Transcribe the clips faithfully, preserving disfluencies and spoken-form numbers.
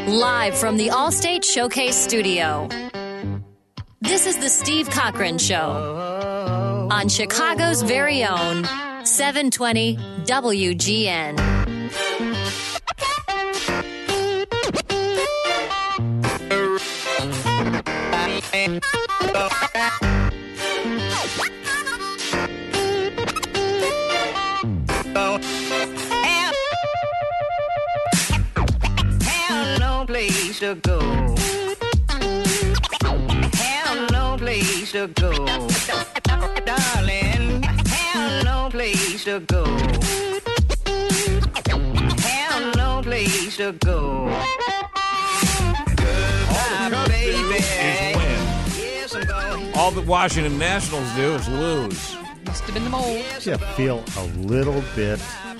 Live from the Allstate Showcase Studio. This is the Steve Cochran Show on Chicago's very own seven twenty W G N. Have no place to go. Have no place to go. Darling, have no place to go. Have no place to go. Goodbye, baby. Yes, I'm going. All that Washington Nationals do is lose. Must have been the mold. You feel a little bit.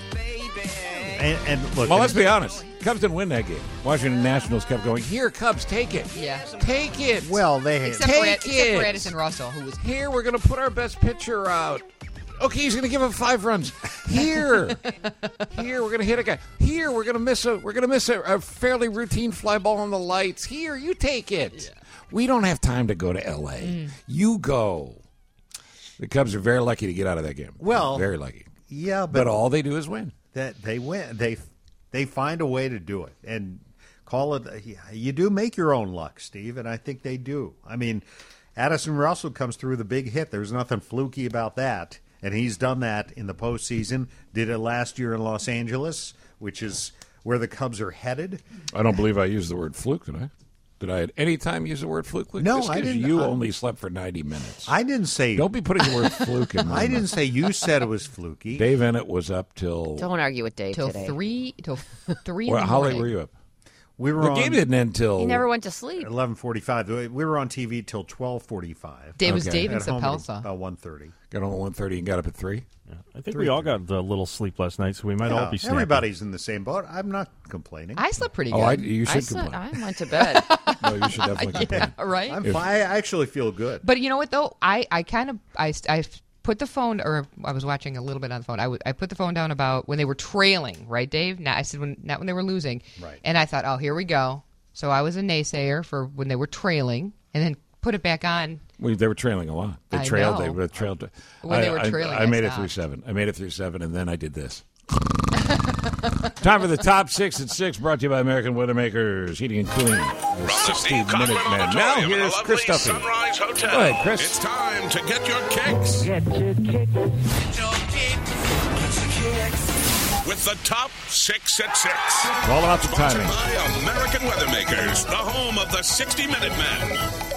And, and look. Well, let's be honest. Cubs didn't win that game. Washington Nationals kept going, here, Cubs, take it. Yeah. Take it. Well, they Except, Take for, Ed- it. except for Addison Russell, who was Here, we're going to put our best pitcher out. Okay, he's going to give up five runs. Here, here, we're going to hit a guy. Here, we're going to miss a we're going to miss a, a fairly routine fly ball on the lights. Here, you take it. Yeah. We don't have time to go to L A. Mm. You go. The Cubs are very lucky to get out of that game. Well, very lucky. Yeah, but, but all they do is win. That they win. They they find a way to do it and call it. You do make your own luck, Steve, and I think they do. I mean, Addison Russell comes through the big hit. There's nothing fluky about that. And he's done that in the postseason. Did it last year in Los Angeles, which is where the Cubs are headed. I don't believe I used the word fluke, did I? Did I at any time use the word fluke? No, Just I didn't. You I, only slept for ninety minutes. I didn't say. Don't be putting the word fluke in my I didn't mouth. say you said it was fluky. Dave Ennett was up till. Don't argue with Dave till today. three till three. Well, in the how morning. late were you up? We were the on, game didn't end till. He never went to sleep. eleven forty-five. We were on T V till twelve forty-five. Dave was Okay. Dave in At home Sapelsa. at about one thirty. Got on at one thirty and got up at three. Yeah, I think we all got a little sleep last night, so we might all Yeah, be snapping. everybody's in the same boat. I'm not complaining. I slept pretty good. Oh, I, you should I, slept, complain. I went to bed. No, you should definitely complain. yeah, right. I'm If- fine. I actually feel good. But you know what though? I, I kind of I, I put the phone, or I was watching a little bit on the phone. I, w- I put the phone down about when they were trailing, right, Dave? Now I said when not when they were losing, Right. And I thought, oh, here we go. So I was a naysayer for when they were trailing, and then put it back on. Well, they were trailing a lot. They I trailed. know. They were trailed. When I, they were I- trailing, I, I made it stopped. through seven. I made it through seven, and then I did this. Time for the top six at six, brought to you by American Weathermakers Heating and Cooling. The sixty-minute man. Now here's Chris Duffy. Sunrise Hotel. Go ahead, Chris. It's time to get your kicks. Get your kick. With the top six at six. It's all about the Sponsored timing. by American Weathermakers, the home of the sixty-minute man.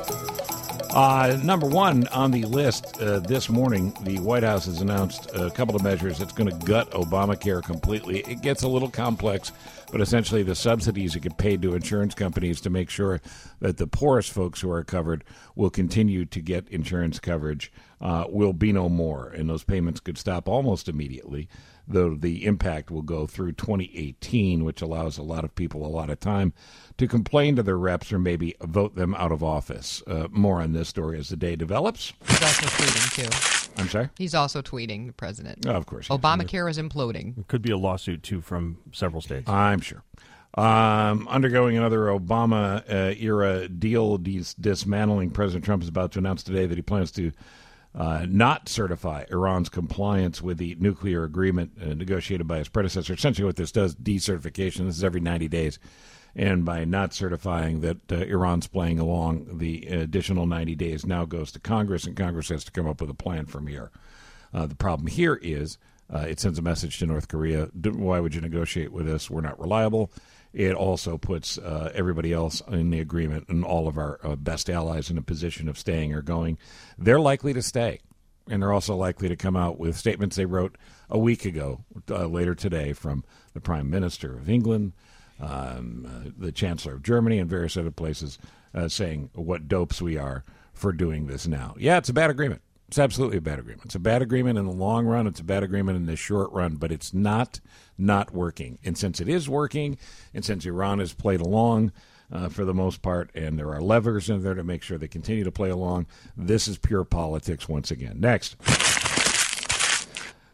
Uh, number one on the list uh, this morning, the White House has announced a couple of measures that's going to gut Obamacare completely. It gets a little complex, but essentially the subsidies that get paid to insurance companies to make sure that the poorest folks who are covered will continue to get insurance coverage uh, will be no more, and those payments could stop almost immediately, though the impact will go through twenty eighteen, which allows a lot of people a lot of time to complain to their reps or maybe vote them out of office. Uh, more on this story as the day develops. He's also tweeting too. I'm sorry? He's also tweeting the president. Oh, of course. Obamacare is imploding. It could be a lawsuit, too, from several states. I'm sure. Um, undergoing another Obama-era deal dis- dismantling, President Trump is about to announce today that he plans to uh, not certify Iran's compliance with the nuclear agreement uh, negotiated by his predecessor. Essentially what this does, decertification, this is every ninety days. And by not certifying that uh, Iran's playing along, the additional ninety days now goes to Congress, and Congress has to come up with a plan from here. Uh, the problem here is uh, it sends a message to North Korea, why would you negotiate with us? We're not reliable. It also puts uh, everybody else in the agreement and all of our uh, best allies in a position of staying or going. They're likely to stay, and they're also likely to come out with statements they wrote a week ago, uh, later today, from the Prime Minister of England, Um, uh, the Chancellor of Germany, and various other places uh, saying what dopes we are for doing this now. Yeah, it's a bad agreement. It's absolutely a bad agreement. It's a bad agreement in the long run. It's a bad agreement in the short run, but it's not not working. And since it is working, and since Iran has played along uh, for the most part, and there are levers in there to make sure they continue to play along, this is pure politics once again. Next.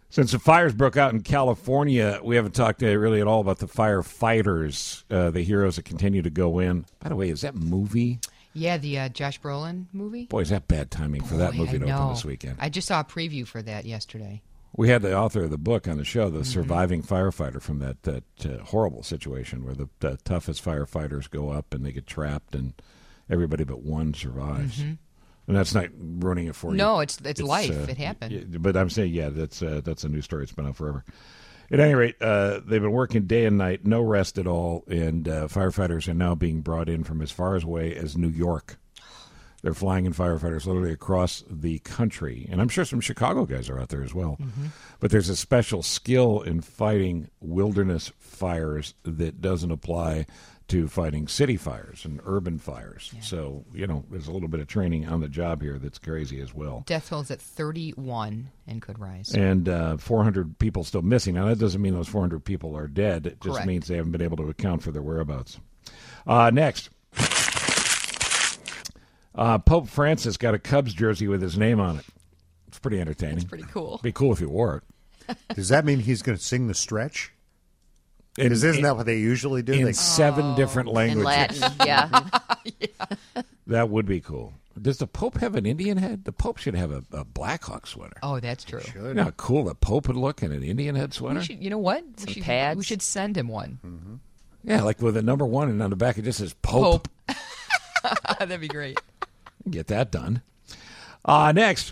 Since the fires broke out in California, we haven't talked uh, really at all about the firefighters, uh, the heroes that continue to go in. By the way, is that movie? Yeah, the uh, Josh Brolin movie. Boy, is that bad timing for that Boy, movie I to know. open this weekend. I just saw a preview for that yesterday. We had the author of the book on the show, the Mm-hmm. surviving firefighter from that, that uh, horrible situation where the, the toughest firefighters go up and they get trapped and everybody but one survives. Mm-hmm. And that's not ruining it for you. No, it's it's, life. It happened. yeah, But I'm saying, yeah, that's uh, that's a new story. It's been out forever. At any rate, uh, they've been working day and night, no rest at all, and uh, firefighters are now being brought in from as far away as New York. They're flying in firefighters literally across the country. And I'm sure some Chicago guys are out there as well. Mm-hmm. But there's a special skill in fighting wilderness fires that doesn't apply to fighting city fires and urban fires. Yeah. So, you know, there's a little bit of training on the job here that's crazy as well. Death tolls at thirty-one and could rise. And uh, four hundred people still missing. Now, that doesn't mean those four hundred people are dead. It just Correct. means they haven't been able to account for their whereabouts. Uh, next. Uh, Pope Francis got a Cubs jersey with his name on it. It's pretty entertaining. That's pretty cool. Be cool if he wore it. Does that mean he's going to sing the stretch? In, Because isn't that what they usually do? in They, seven different In languages. Latin, yeah. That would be cool. Does the Pope have an Indian head? The Pope should have a, a Blackhawk sweater. Oh, that's true. You know how cool the Pope would look in an Indian head sweater? We should, you know what? Some we should, pads. We should send him one. Mm-hmm. Yeah, like with a number one, and on the back it just says Pope. Pope. That'd be great. Get that done. Uh, next.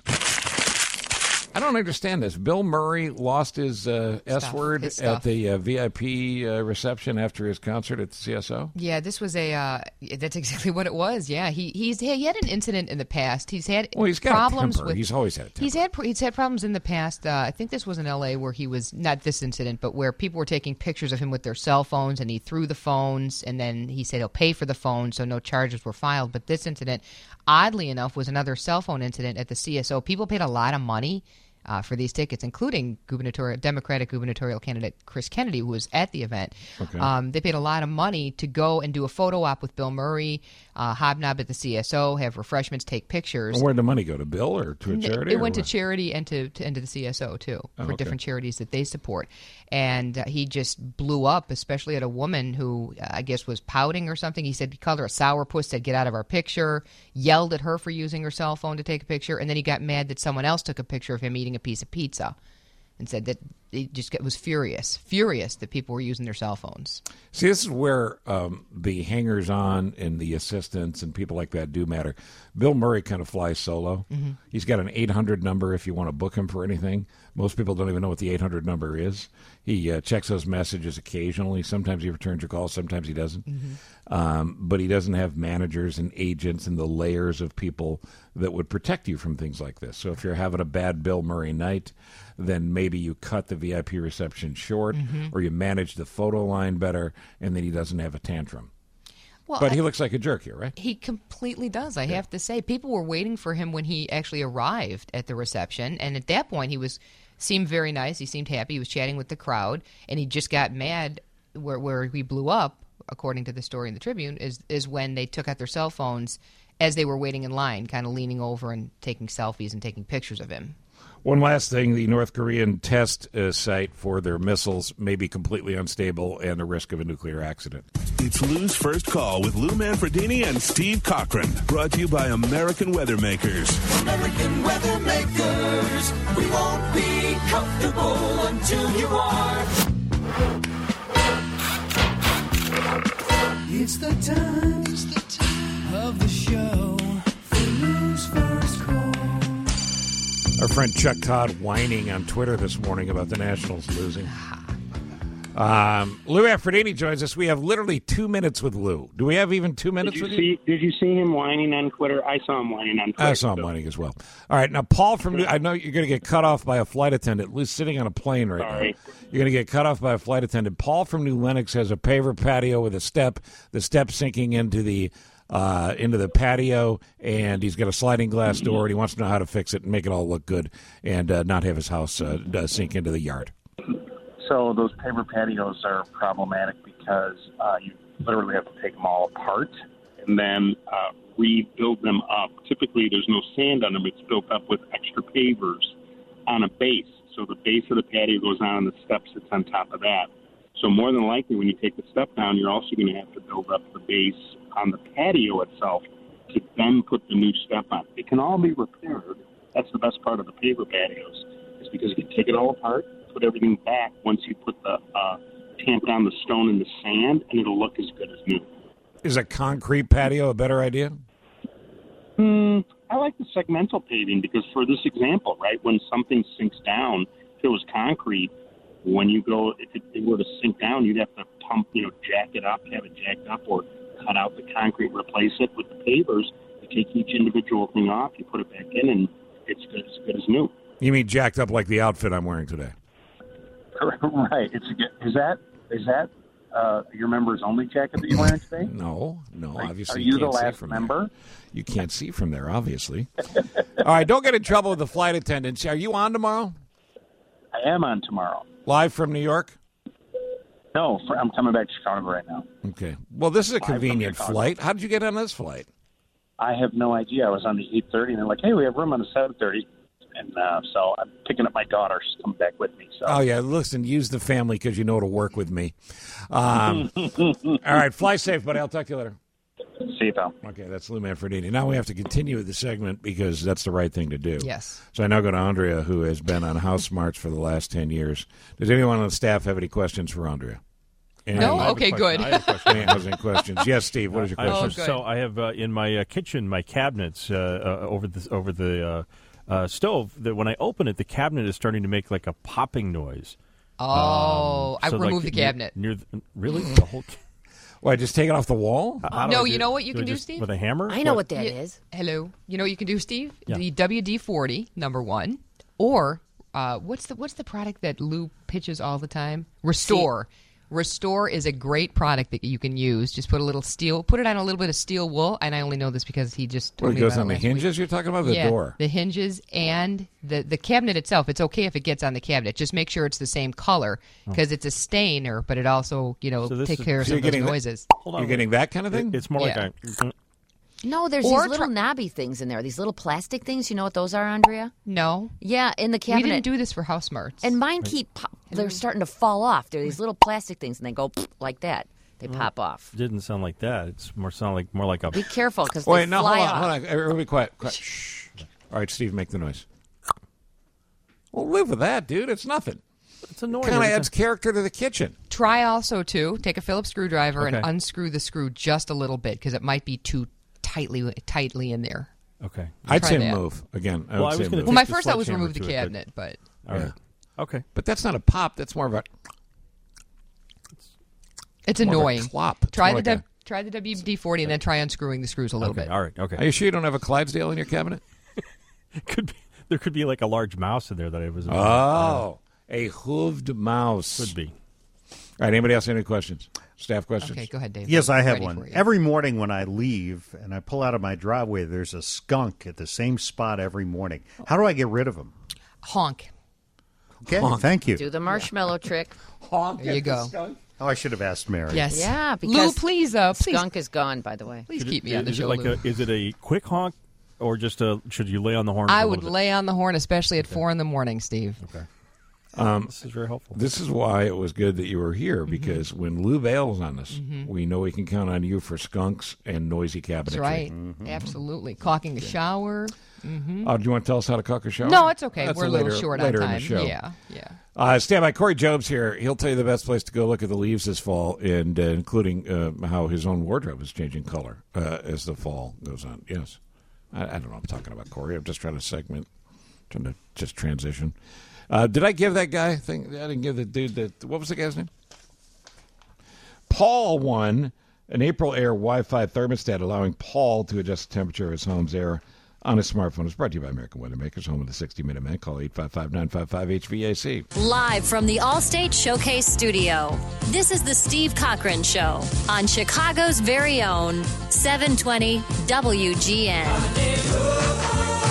I don't understand this. Bill Murray lost his uh, S Stuff, word his at stuff. the uh, V I P uh, reception after his concert at the C S O. Yeah, this was a. Uh, that's exactly what it was. Yeah, he he's he had an incident in the past. He's had Well, he's got problems a temper. with. He's always had a temper. He's had he's had problems in the past. Uh, I think this was in L A where he was not this incident, but where people were taking pictures of him with their cell phones, and he threw the phones, and then he said he'll pay for the phone, so no charges were filed. But this incident, oddly enough, was another cell phone incident at the C S O. People paid a lot of money Uh, for these tickets, including gubernatorial Democratic gubernatorial candidate Chris Kennedy, who was at the event. Okay. Um, they paid a lot of money to go and do a photo op with Bill Murray, uh, hobnob at the C S O, have refreshments, take pictures. And where'd the money go? To Bill or to a charity? It or went to what? charity and to, to and to the C S O too, Oh, for okay. different charities that they support. And uh, he just blew up, especially at a woman who uh, I guess was pouting or something. He said he called her a sourpuss, said get out of our picture, yelled at her for using her cell phone to take a picture, and then he got mad that someone else took a picture of him eating a piece of pizza, and said that he just got, was furious, furious that people were using their cell phones. See, this is where um, the hangers-on and the assistants and people like that do matter. Bill Murray kind of flies solo. Mm-hmm. He's got an eight hundred number if you want to book him for anything. Most people don't even know what the eight hundred number is. He uh, checks those messages occasionally. Sometimes he returns your calls, sometimes he doesn't. Mm-hmm. Um, but he doesn't have managers and agents and the layers of people that would protect you from things like this. So if you're having a bad Bill Murray night, then maybe you cut the V I P reception short, Mm-hmm. or you manage the photo line better, and then he doesn't have a tantrum. Well, But I- he looks like a jerk here, right? He completely does, I have to say. People were waiting for him when he actually arrived at the reception, and at that point he was seemed very nice. He seemed happy. He was chatting with the crowd, and he just got mad where where he blew up, according to the story in the Tribune, is is when they took out their cell phones as they were waiting in line, kind of leaning over and taking selfies and taking pictures of him. One last thing, the North Korean test uh, site for their missiles may be completely unstable and a risk of a nuclear accident. It's Lou's First Call with Lou Manfredini and Steve Cochran. Brought to you by American Weathermakers. American Weathermakers. We won't be comfortable until you are. It's the time, it's the time of the show for Lou's First Call. Our friend Chuck Todd whining on Twitter this morning about the Nationals losing. Um, Lou Manfredini joins us. We have literally two minutes with Lou. Do we have even two minutes Did you with you? see? Did you see him whining on Twitter? I saw him whining on Twitter. I saw him whining as well. All right, now Paul from New, I know you're going to get cut off by a flight attendant. Lou's sitting on a plane right Sorry. now. You're going to get cut off by a flight attendant. Paul from New Lenox has a paver patio with a step. The step sinking into the uh, into the patio, and he's got a sliding glass door, and he wants to know how to fix it and make it all look good, and uh, not have his house uh, uh, sink into the yard. So those paper patios are problematic because uh, you literally have to take them all apart and then uh, rebuild them up. Typically, there's no sand on them. It's built up with extra pavers on a base. So the base of the patio goes on and the step sits on top of that. So more than likely when you take the step down, you're also going to have to build up the base on the patio itself to then put the new step on. It can all be repaired. That's the best part of the paper patios, is because you can take it all apart, put everything back once you put the uh, tamp down the stone in the sand, and it'll look as good as new. Is a concrete patio a better idea? Hmm, I like the segmental paving because for this example, right, when something sinks down, if it was concrete, when you go, if it, it were to sink down, you'd have to pump, you know, jack it up, have it jacked up, or cut out the concrete, replace it with the pavers. You take each individual thing off, you put it back in, and it's good, as good as new. You mean jacked up like the outfit I'm wearing today? Right. It's a, is that is that uh, your members only jacket that you're wearing today? No, no. Like, Obviously, are you, you the can't see last from member? There. You can't see from there, obviously. All right, don't get in trouble with the flight attendants. Are you on tomorrow? I am on tomorrow. Live from New York? No, for, I'm coming back to Chicago right now. Okay. Well, this is a Live from convenient Chicago. flight. How did you get on this flight? I have no idea. I was on the eight thirty, and they're like, hey, we have room on the seven thirty. And uh, so I'm picking up my daughter. She's coming back with me. So. Oh, yeah. Listen, use the family because you know it'll work with me. Um, all right. Fly safe, buddy. I'll talk to you later. See you, pal. Okay, that's Lou Manfredini. Now we have to continue with the segment because that's the right thing to do. Yes. So I now go to Andrea, who has been on House Smarts for the last ten years. Does anyone on the staff have any questions for Andrea? Any, No? I have a Okay, question. good. I have a question. Anyone has any questions? Yes, Steve. What is your I have a question? question. So I have uh, in my uh, kitchen, my cabinets uh, uh, over the over the uh, uh, stove. That when I open it, the cabinet is starting to make like a popping noise. Oh, Um, I so, removed like, the cabinet. Near, near the, really the whole. ca- Why, just take it off the wall? How do No, I you do- know what you do I can do, just- Steve? With a hammer? I know what that Yeah. is. Hello. You know what you can do, Steve? Yeah. The W D forty, number one. Or uh, what's the what's the product that Lou pitches all the time? Restore. Restore is a great product that you can use. Just put a little steel, put it on a little bit of steel wool, and I only know this because he just told What, it me goes about on it the last week. hinges you're talking about? The yeah, door? the hinges and the the cabinet itself. It's okay if it gets on the cabinet. Just make sure it's the same color because it's a stainer, but it also you know So this take is- care of So some you're of those getting the- noises. Hold on. You're getting that kind of thing? It- it's more Yeah. like a. No, there's Or these little try- knobby things in there. These little plastic things. You know what those are, Andrea? No, Yeah, in the we cabinet. didn't do this for house smarts. And mine keep pop- they're starting to fall off. They're these little plastic things, and they go like that. They pop off. Didn't sound like that. It's more sound like more like a. Be careful because Wait, they no, fly hold on, off. hold on. Everybody quiet. quiet. Shh. All right, Steve, make the noise. Well, live with that, dude. It's nothing. It's annoying. Kind of every adds character to the kitchen. Try also to take a Phillips screwdriver and Okay. unscrew the screw just a little bit because it might be too tightly tightly in there. time. Okay. I'd Try say that. move again. I Well, would I say was gonna move. Well, my Take the first thought was sledgehammer remove the to it, but- cabinet, but All right. Okay. But that's not a pop. That's more of a it's more of a annoying. clop. It's Try more the like W- try the W D forty and then try unscrewing the screws a little Okay. bit. All right. Okay. Are you sure you don't have a Clydesdale in your cabinet? Could be, there could be like a large mouse in there that I was. Oh, a hooved mouse. Could be. All right, anybody else have any questions? Staff questions? Okay, go ahead, Dave. Yes, I have Ready one. for you. Every morning when I leave and I pull out of my driveway, there's a skunk at the same spot every morning. How do I get rid of him? Honk. Okay, thank you. Do the marshmallow trick. There you go. Oh, I should have asked Mary. Yes. Yeah, Lou, because please, uh, please, skunk is gone. By the way, please keep me on the Is show, it like Lou. a? Is it a quick honk, or just a? Should you lay on the horn? I a would little bit? lay on the horn, especially at four in the morning, Steve. Okay. Um, this is very helpful. This is why it was good that you were here, Mm-hmm. because when Lou bails on us, we know we can count on you for skunks and noisy cabinetry. That's right. Absolutely. Caulking the shower. Oh, do you want to tell us how to cook a shower? No, it's okay. That's We're a later, little short later on time. in the show. Yeah, yeah. Uh, stand by. Corey Job's here. He'll tell you the best place to go look at the leaves this fall, and uh, including uh, how his own wardrobe is changing color uh, as the fall goes on. Yes. I, I don't know what I'm talking about, Corey. I'm just trying to segment, trying to just transition. Uh, did I give that guy thing? I didn't give the dude that. What was the guy's name? Paul won an April Air Wi-Fi thermostat, allowing Paul to adjust the temperature of his home's air on his smartphone. It's brought to you by American Weather Makers, home of the sixty minute Man. Call eight five five, nine five five, H V A C. Live from the Allstate Showcase Studio, this is the Steve Cochran Show on Chicago's very own seven twenty W G N.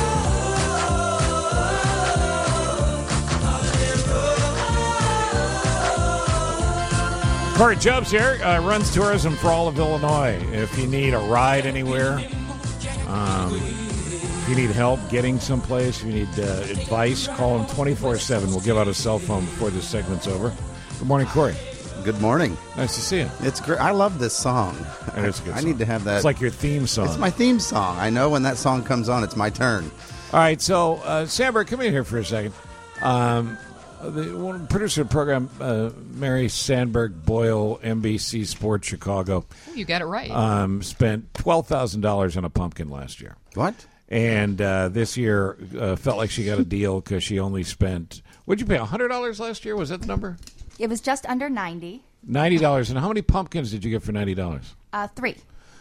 Corey Jobs here, uh, runs tourism for all of Illinois. If you need a ride anywhere, um, If you need help getting someplace, if you need uh, advice, call him twenty-four seven. We'll give out a cell phone before this segment's over. Good morning, Corey. Good morning. Nice to see you. It's great. I love this song. And it's a good I song. need to have that. It's like your theme song. It's my theme song. I know when that song comes on, it's my turn. All right, so uh, Sandberg, come in here for a second. Um, the one producer of the program, uh, Mary Sandberg Boyle, N B C Sports Chicago. You got it right. Um, spent twelve thousand dollars on a pumpkin last year. What? And uh, this year uh, felt like she got a deal because she only spent, what'd you pay, one hundred dollars last year? Was that the number? It was just under ninety. ninety dollars. And how many pumpkins did you get for ninety dollars? Uh, three.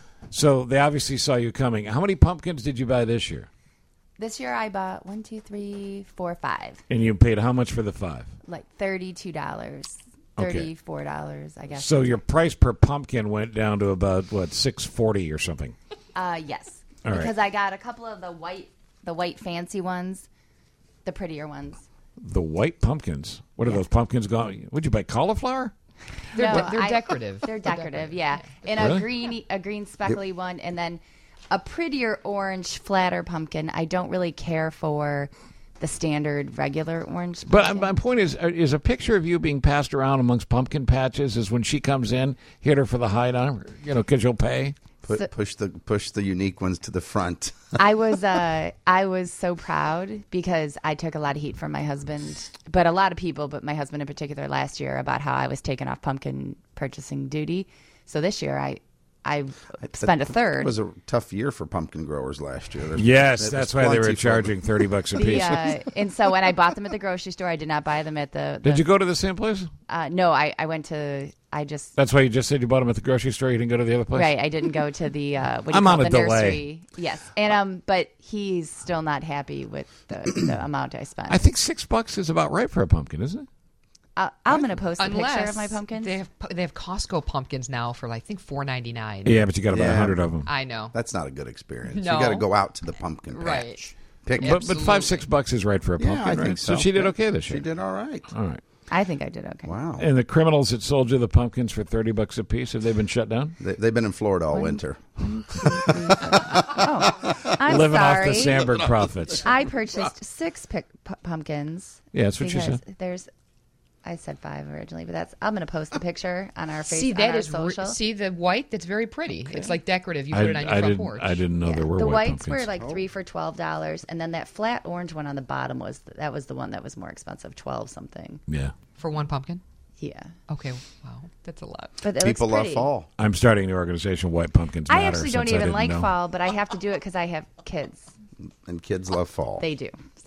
So they obviously saw you coming. How many pumpkins did you buy this year? This year I bought one, two, three, four, five. And you paid how much for the five? Like thirty-two dollars, thirty-four dollars, I guess. So your price per pumpkin went down to about, what, six forty or something? Uh, yes. All right. Because I got a couple of the white, the white fancy ones, the prettier ones. The white pumpkins. What are those pumpkins going? Would you buy cauliflower? They're, No, de- they're I- decorative. They're decorative, yeah. And Really? a green, a green speckly one, and then a prettier orange, flatter pumpkin. I don't really care for the standard regular orange. But pumpkin. my point is, uh, is a picture of you being passed around amongst pumpkin patches is when she comes in, hit her for the hide on her, you know, because you'll pay. Put, So- push the push the unique ones to the front. I was uh, I was so proud because I took a lot of heat from my husband, but a lot of people, but my husband in particular, last year about how I was taken off pumpkin purchasing duty. So this year I I spent a third. It was a tough year for pumpkin growers last year. There's- Yes, there was that's why they were plenty for charging them. thirty bucks a piece. Yeah, and so when I bought them at the grocery store, I did not buy them at the. the Did you go to the same place? Uh, no, I, I went to. I just That's why you just said you bought them at the grocery store. You didn't go to the other place. right. I didn't go to the. Uh, what do you I'm call on it, a the delay. nursery. Yes, and um, but he's still not happy with the, the amount I spent. I think six bucks is about right for a pumpkin, isn't it? Uh, I'm going to post a Unless picture of my pumpkins. They have they have Costco pumpkins now for like, I think four ninety nine. Yeah, but you got to buy a Yeah. hundred of them. I know. That's not a good experience. No. You got to go out to the pumpkin patch. Right. Pick But, but Absolutely. five six bucks is right for a Yeah, pumpkin, I right? think so. she did Yeah. okay this year. She did all right. All right. I think I did okay. Wow. And the criminals that sold you the pumpkins for thirty bucks a piece, have they been shut down? They, they've been in Florida all winter. Oh, I'm Living sorry. off the Sandberg profits. I purchased six pic- pu- pumpkins. Yeah, that's what you because said. There's, I said five originally, but that's. I'm going to post the picture on our face. See, on that our is re- social. see the white. That's very pretty. It's like decorative. You I, put it on your I front didn't. porch. I didn't know Yeah. there were the white whites pumpkins. were like three for twelve dollars, and then that flat orange one on the bottom was that was the one that was more expensive, twelve something. Yeah. For one pumpkin. Yeah, Okay, wow, that's a lot. but it People looks love pretty. fall. I'm starting the organization White Pumpkins Matter. I actually don't since I even didn't like know. fall, but I have to do it because I have kids. And kids love fall. They do. So.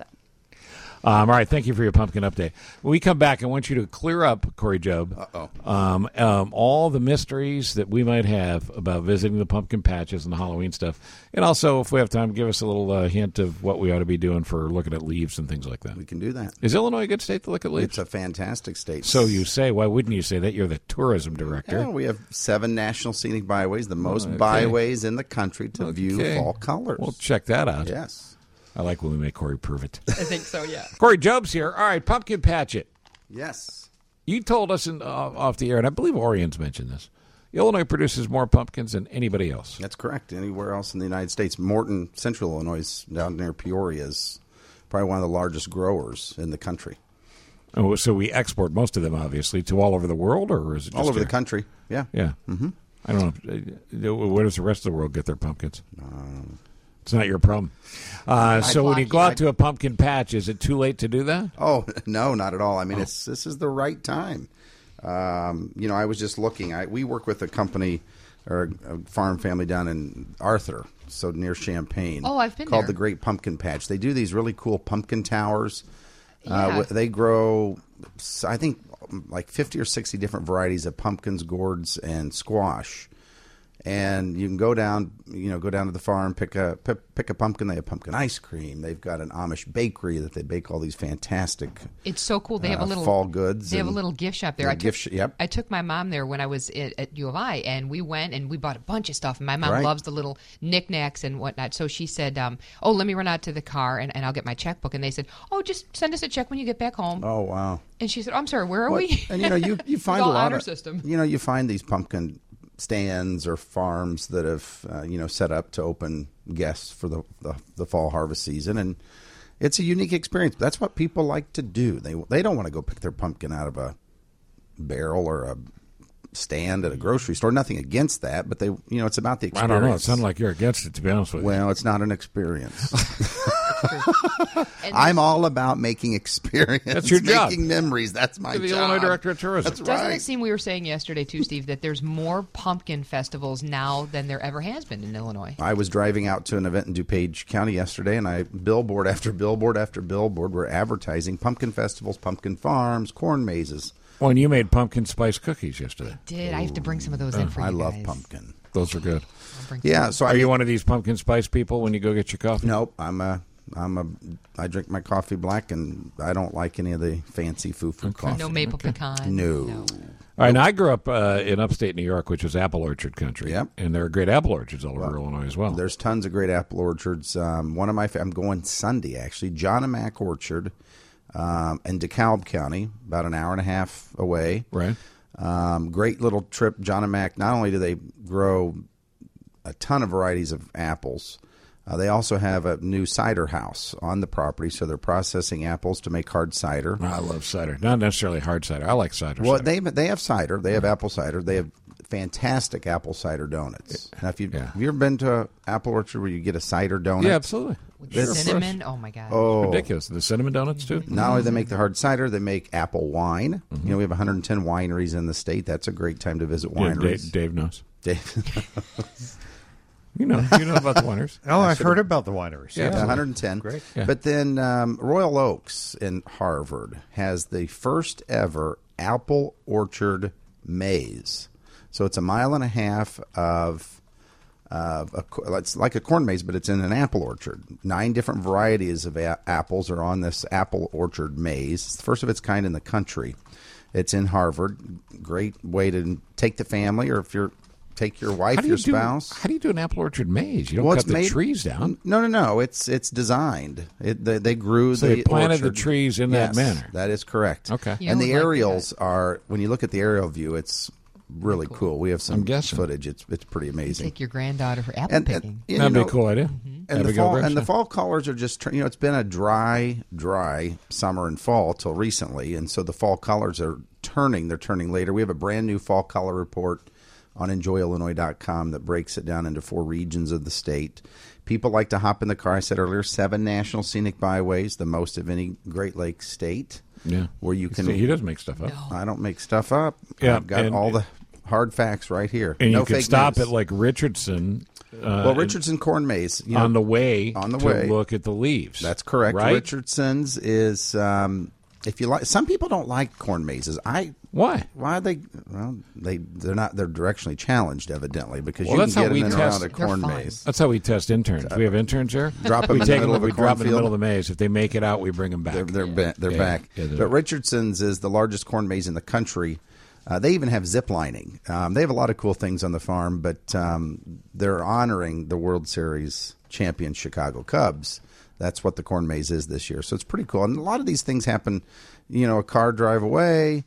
Um, all right, thank you for your pumpkin update. When we come back, I want you to clear up, Corey Job, Uh-oh. um, um, all the mysteries that we might have about visiting the pumpkin patches and the Halloween stuff. And also, if we have time, give us a little uh, hint of what we ought to be doing for looking at leaves and things like that. We can do that. Is Illinois a good state to look at leaves? It's a fantastic state. So you say. Why wouldn't you say that? You're the tourism director. Yeah, we have seven national scenic byways, the most Okay. byways in the country to view Okay. fall colors. We'll check that out. Yes. I like when we make Corey prove it. I think so. Yeah. Corey Job's here. All right, pumpkin patch it. Yes. You told us in, uh, off the air, and I believe Orion's mentioned this. Illinois produces more pumpkins than anybody else. That's correct. Anywhere else in the United States. Morton, Central Illinois, down near Peoria, is probably one of the largest growers in the country. Oh, so we export most of them, obviously, to all over the world, or is it just All over here? the country. Yeah. Yeah. Mm-hmm. I don't know. Uh, Where does the rest of the world get their pumpkins? Um, It's not your problem. Uh, so when you go out I'd- to a pumpkin patch, is it too late to do that? Oh, no, not at all. I Oh. mean, it's this is the right time. Um, you know, I was just looking. I, we work with a company or a farm family down in Arthur, so near Champaign. Oh, I've been called there. the Great Pumpkin Patch. They do these really cool pumpkin towers. Yeah. Uh, wh- they grow, I think, like fifty or sixty different varieties of pumpkins, gourds, and squash. And you can go down, you know, go down to the farm, pick a pick, pick a pumpkin. They have pumpkin ice cream. They've got an Amish bakery that they bake all these fantastic. It's so cool. They have uh, a little fall goods. They have a and- little gift shop there. Yeah, I took, gift sh- yep. I took my mom there when I was at, at U of I, and we went and we bought a bunch of stuff. And my mom Right. loves the little knickknacks and whatnot. So she said, um, "Oh, let me run out to the car and, and I'll get my checkbook." And they said, "Oh, just send us a check when you get back home." Oh wow! And she said, "I'm sorry, where are What- we?" And you know, you you It's find all a lot honor of system. you know you find these pumpkin stands or farms that have uh, you know set up to open guests for the, the the fall harvest season, and it's a unique experience. That's what people like to do. They they don't want to go pick their pumpkin out of a barrel or a stand at a grocery store. Nothing against that, but they you know it's about the experience. I don't know. It sounded like you're against it, to be honest with you. Well, it's not an experience. I'm all about making experience. That's your job. Making memories. That's my You're the job. Illinois Director of Tourism. That's Doesn't right. it seem, we were saying yesterday too, Steve, that there's more pumpkin festivals now than there ever has been in Illinois? I was driving out to an event in DuPage County yesterday, and I billboard after billboard after billboard were advertising pumpkin festivals, pumpkin farms, corn mazes. Well, and you made pumpkin spice cookies yesterday. Did I have to bring some of those in for I you love guys? pumpkin. Those are good. I'll bring Yeah, some. so I Are you mean- one of these pumpkin spice people when you go get your coffee? Nope, I'm a I'm a I drink my coffee black, and I don't like any of the fancy foo-foo coffee. No maple pecan? No. No. All right, now I grew up uh, in upstate New York, which is apple orchard country. Yep. And there are great apple orchards all over Illinois as well. There's tons of great apple orchards. Um, one of my fa- I'm going Sunday actually. John and Mac Orchard um, in DeKalb County, about an hour and a half away. Right. Um, great little trip. John and Mac. Not only do they grow a ton of varieties of apples, uh, they also have a new cider house on the property. So they're processing apples to make hard cider. I love cider. Not necessarily hard cider. I like cider. Well, cider. they they have cider. They have apple cider. They have fantastic apple cider donuts. Now, if you Yeah. have you ever been to an apple orchard where you get a cider donut? Yeah, absolutely. With Sure, the of cinnamon? Oh, my God. Oh, Ridiculous. The cinnamon donuts, too? Not only do they make the hard cider, they make apple wine. Mm-hmm. You know, we have one hundred ten wineries in the state. That's a great time to visit Yeah, wineries. Dave, Dave knows. Dave. You know, you know about the winners. Oh, I've heard about the wineries. Yeah, Yeah, absolutely. one hundred ten. Great. Yeah. But then um, Royal Oaks in Harvard has the first ever apple orchard maze. So it's a mile and a half of, of a, co- it's like a corn maze, but it's in an apple orchard. Nine different varieties of a- apples are on this apple orchard maze. It's the first of its kind in the country. It's in Harvard. Great way to take the family, or if you're take your wife, How do your you do- spouse. How do you do an apple orchard maze? You don't Well, cut it's the made- trees down. No, no, no. It's it's designed. It, they, they grew So the they planted the orchard. trees in that Yes, manner. That is correct. Okay. You and know the what, like aerials are, when you look at the aerial view, it's really cool. We have some I'm guessing. footage. It's it's pretty amazing. Take your granddaughter for apple And, picking. and, you That'd know, be a cool idea. And the Abigail fall Gregson. and the fall colors are just turn- you know it's been a dry dry summer and fall till recently, and so the fall colors are turning. They're turning later. We have a brand new fall color report on enjoy illinois dot com that breaks it down into four regions of the state. People like to hop in the car. I said earlier, seven national scenic byways, the most of any Great Lakes state. Yeah. Where you can. See, he doesn't make stuff up. I don't make stuff up. Yeah, I've got and- all the hard facts right here. And no you can fake stop news. at like Richardson. Uh, well, Richardson Corn Maze you know, on the way on the to way. look at the leaves. That's correct. Right? Richardson's is um, if you like. Some people don't like corn mazes. I Why? why are they? Well, they they're not. They're directionally challenged, evidently, because Well, you that's can how get we them in test- around a They're corn fine. maze. That's how we test interns. We have interns here. Drop 'em we in the take middle them, of a we drop them in the cornfield. middle of the maze. If they make it out, we bring them back. They're they're, ba- they're Yeah. back. Yeah, they're- but Richardson's is the largest corn maze in the country. Uh, they even have zip lining. Um, they have a lot of cool things on the farm, but um, they're honoring the World Series champion Chicago Cubs. That's what the corn maze is this year. So it's pretty cool. And a lot of these things happen, you know, a car drive away,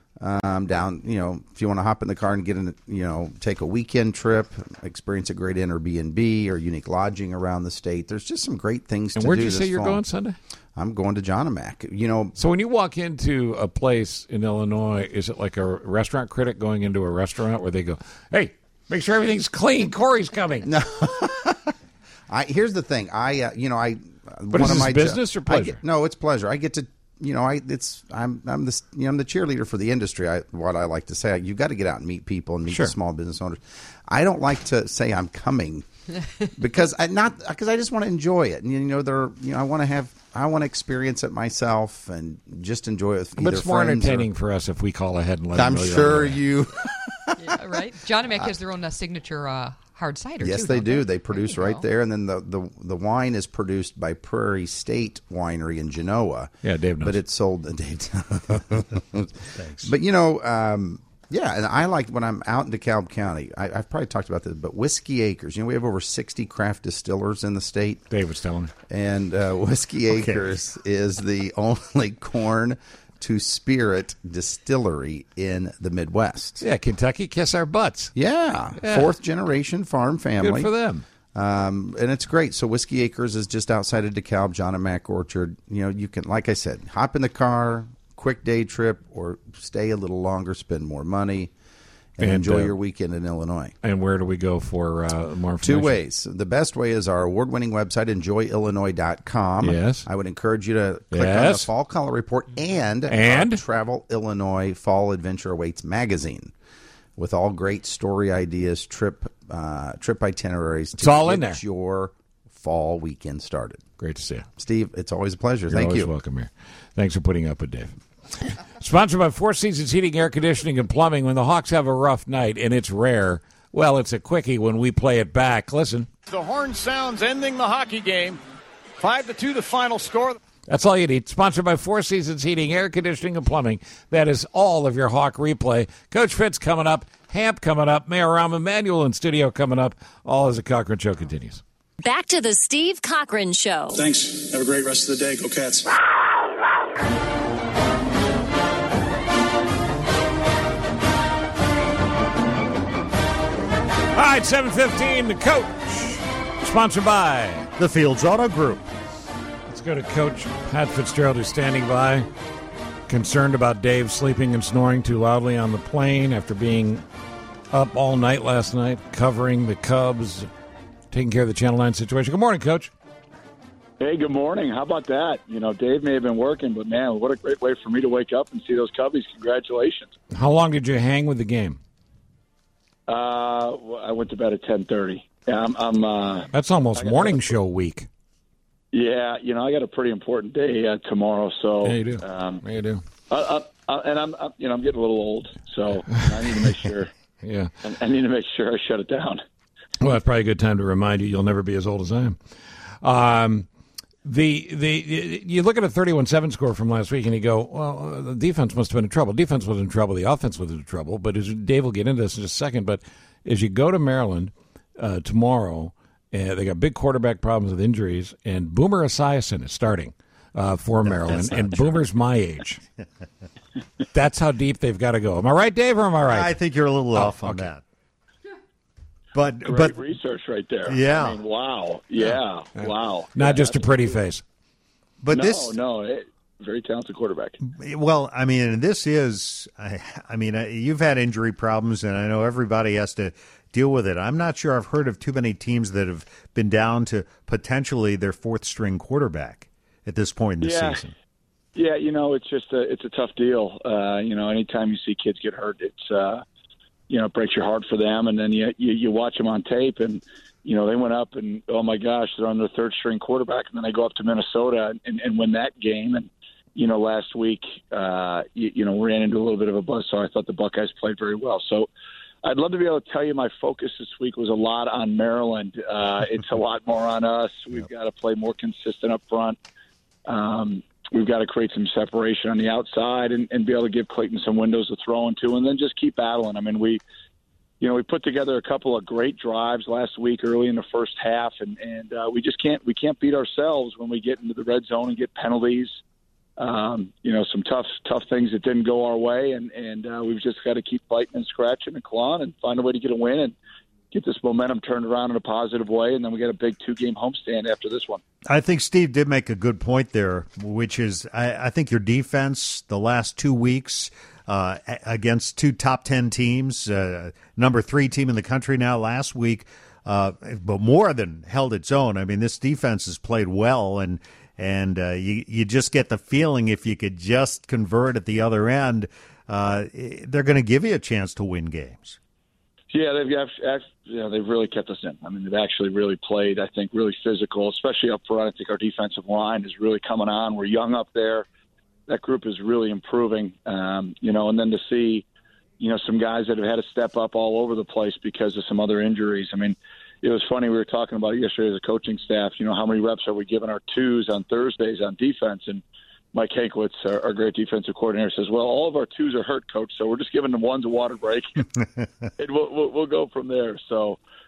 um, down, you know, if you want to hop in the car and get in, you know, take a weekend trip, experience a great Airbnb or unique lodging around the state. There's just some great things And to where'd do you this say you're fall. going Sunday? I'm going to John and Mac. You know, So when you walk into a place in Illinois, is it like a restaurant critic going into a restaurant where they go, "Hey, make sure everything's clean. Corey's coming." No. I here's the thing. I uh, you know I But one is of this my jo- business or I pleasure? get- no, it's pleasure. I get to you know I it's I'm I'm the you know, I'm the cheerleader for the industry. I what I like to say. You got to get out and meet people and meet Sure. the small business owners. I don't like to say I'm coming because I not because I just want to enjoy it. And you know there you know I want to have I want to experience it myself and just enjoy it with But either it's more friends or- entertaining for us if we call ahead and let them I'm know you're sure on the way. you. Yeah, right? John and Mac has their own uh, signature uh, hard cider, Yes, too, they don't do. They They produce There you right go. there, and then the, the the wine is produced by Prairie State Winery in Genoa. Yeah, Dave knows. But it's sold. Dave, thanks. But you know, um, yeah, and I like when I'm out in DeKalb County. I, I've probably talked about this, but Whiskey Acres. You know, we have over sixty craft distillers in the state. Dave was telling me. And uh, Whiskey Acres is the only corn to Spirit Distillery in the Midwest. Yeah, Kentucky, kiss our butts. Yeah, Yeah. fourth generation farm family. Good for them. Um, and it's great. So Whiskey Acres is just outside of DeKalb, John and Mac Orchard. You know, you can, like I said, hop in the car, quick day trip, or stay a little longer, spend more money, and, And, enjoy uh, your weekend in Illinois. And where do we go for uh, more information? Two ways. The best way is our award-winning website, enjoy illinois dot com. Yes. I would encourage you to click on the Yes. Fall Color Report and, And? our Travel Illinois Fall Adventure Awaits magazine with all great story ideas, trip uh, trip itineraries. To It's all in get there. your fall weekend started. Great to see you. Steve, it's always a pleasure. You're Thank always you. welcome here. Thanks for putting up with Dave. Sponsored by Four Seasons Heating, Air Conditioning, and Plumbing. When the Hawks have a rough night, and it's rare, well, it's a quickie when we play it back. Listen. The horn sounds ending the hockey game. Five to two, the final score. That's all you need. Sponsored by Four Seasons Heating, Air Conditioning, and Plumbing. That is all of your Hawk replay. Coach Fitz coming up. Hamp coming up. Mayor Rahm Emanuel in studio coming up. All as the Cochran Show continues. Back to the Steve Cochran Show. Thanks. Have a great rest of the day. Go Cats. All right, seven fifteen, the Coach. Sponsored by The Fields Auto Group. Let's go to Coach Pat Fitzgerald, who's standing by, concerned about Dave sleeping and snoring too loudly on the plane after being up all night last night, covering the Cubs, taking care of the Channel nine situation. Good morning, Coach. Hey, good morning. How about that? You know, Dave may have been working, but, man, what a great way for me to wake up and see those Cubbies. Congratulations. How long did you hang with the game? Uh, well, I went to bed at ten thirty. Yeah, I'm, I'm, uh, That's almost I got- morning show week. yeah, you know, I got a pretty important day uh, tomorrow, so. Yeah, you do. Um, Yeah, you do. uh, uh, uh, and I'm, uh, you know, I'm getting a little old, so I need to make sure. Yeah. I, I need to make sure I shut it down. Well, that's probably a good time to remind you you'll never be as old as I am. Um, the the you look at a thirty-one seven score from last week and you go, well, the defense must have been in trouble. Defense was in trouble. The offense was in trouble. But as Dave will get into this in just a second, but as you go to Maryland uh, tomorrow, uh, they got big quarterback problems with injuries, and Boomer Esiason is starting uh, for Maryland, and true. Boomer's my age. That's how deep they've got to go. Am I right, Dave, or am I right? I think you're a little Oh, off on okay. that. But Great but research right there. Yeah. I mean, wow. Yeah. Wow. Not Yeah, just a that's- pretty face. but no, this no, it, very talented quarterback. Well, I mean, this is, I, I mean, uh, you've had injury problems, and I know everybody has to deal with it. I'm not sure I've heard of too many teams that have been down to potentially their fourth string quarterback at this point in the Yeah. season. Yeah, you know, it's just a it's a tough deal. Uh, you know, anytime you see kids get hurt, it's uh, you know, it breaks your heart for them. And then you, you you watch them on tape, and you know they went up, and oh my gosh, they're on their third string quarterback, and then they go up to Minnesota and, and win that game. And you know, last week, uh, you, you know, ran into a little bit of a buzzsaw. I thought the Buckeyes played very well. So I'd love to be able to tell you my focus this week was a lot on Maryland. Uh, it's a lot more on us. We've got to play more consistent up front. Um, We've got to create some separation on the outside and, and be able to give Clayton some windows to throw into, and then just keep battling. I mean, we, you know, we put together a couple of great drives last week early in the first half, and and uh, we just can't we can't beat ourselves when we get into the red zone and get penalties. Um, you know, some tough tough things that didn't go our way, and and uh, we've just got to keep fighting and scratching and clawing and find a way to get a win and get this momentum turned around in a positive way, and then we got a big two-game homestand after this one. I think Steve did make a good point there, which is I, I think your defense the last two weeks uh, against two top ten teams, uh, number three team in the country now last week, uh, but more than held its own. I mean, this defense has played well, and and uh, you you just get the feeling if you could just convert at the other end, uh, they're going to give you a chance to win games. Yeah, they've got, you know, they've really kept us in. I mean, they've actually really played, I think, really physical, especially up front. I think our defensive line is really coming on. We're young up there. That group is really improving, um, you know, and then to see, you know, some guys that have had to step up all over the place because of some other injuries. I mean, it was funny. We were talking about it yesterday as a coaching staff, you know, how many reps are we giving our twos on Thursdays on defense? And Mike Hankwitz, our, our great defensive coordinator, says, well, all of our twos are hurt, Coach, so we're just giving them ones a water break, and we'll, we'll, we'll go from there. So,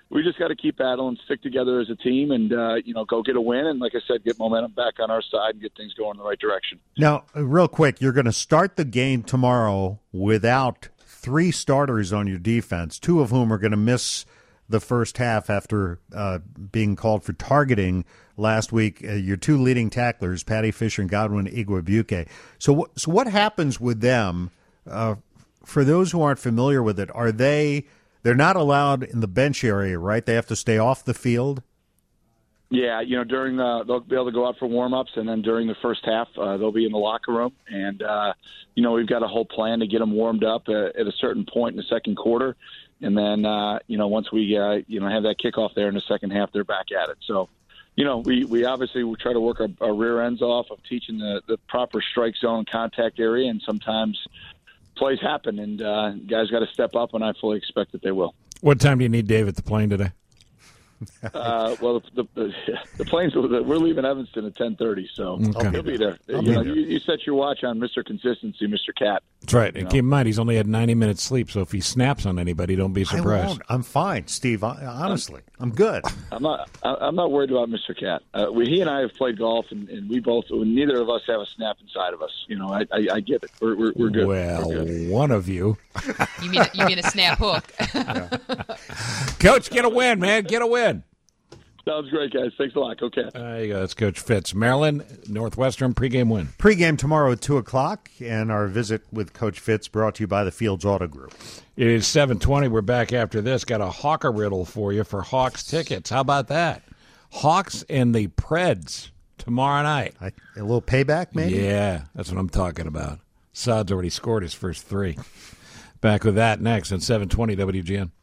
we just got to keep battling, stick together as a team, and uh, you know, go get a win. And like I said, get momentum back on our side and get things going in the right direction. Now, real quick, you're going to start the game tomorrow without three starters on your defense, two of whom are going to miss the first half after uh, being called for targeting last week. Uh, your two leading tacklers, Patty Fisher and Godwin Igwebuike. So, wh- so what happens with them? Uh, for those who aren't familiar with it, are they? They're not allowed in the bench area, right? They have to stay off the field. Yeah, you know, during the, they'll be able to go out for warm-ups, and then during the first half, uh, they'll be in the locker room. And, uh, you know, we've got a whole plan to get them warmed up at, at a certain point in the second quarter. And then, uh, you know, once we, uh, you know, have that kickoff there in the second half, they're back at it. So, you know, we, we obviously we try to work our, our rear ends off of teaching the, the proper strike zone contact area, and sometimes plays happen, and uh, guys got to step up, and I fully expect that they will. What time do you need Dave at the plane today? Uh, well, the, the, the planes, we're leaving Evanston at ten thirty, so Okay. he'll be there. I'll You, be know, there. you, you set your watch on Mister Consistency, Mister Cat. That's right. You And know. keep in mind, he's only had ninety minutes sleep, so if he snaps on anybody, don't be I surprised. won't. I'm fine, Steve. I, honestly, I'm good. I'm not. I- I'm not worried about Mister Cat. Uh, we, he and I have played golf, and, and we both. Neither of us have a snap inside of us. You know, I, I, I get it. We're, we're, we're good. Well, We're good. one of you. You mean you mean a snap hook? Coach, get a win, man. Get a win. Sounds great, guys. Thanks a lot. Okay. There you go. That's Coach Fitz. Maryland, Northwestern pregame win. Pregame tomorrow at two o'clock, and our visit with Coach Fitz brought to you by the Fields Auto Group. It is seven twenty. We're back after this. Got a Hawker riddle for you for Hawks tickets. How about that? Hawks and the Preds tomorrow night. I, a little payback, maybe? Yeah, that's what I'm talking about. Saad's already scored his first three. Back with that next on seven twenty W G N.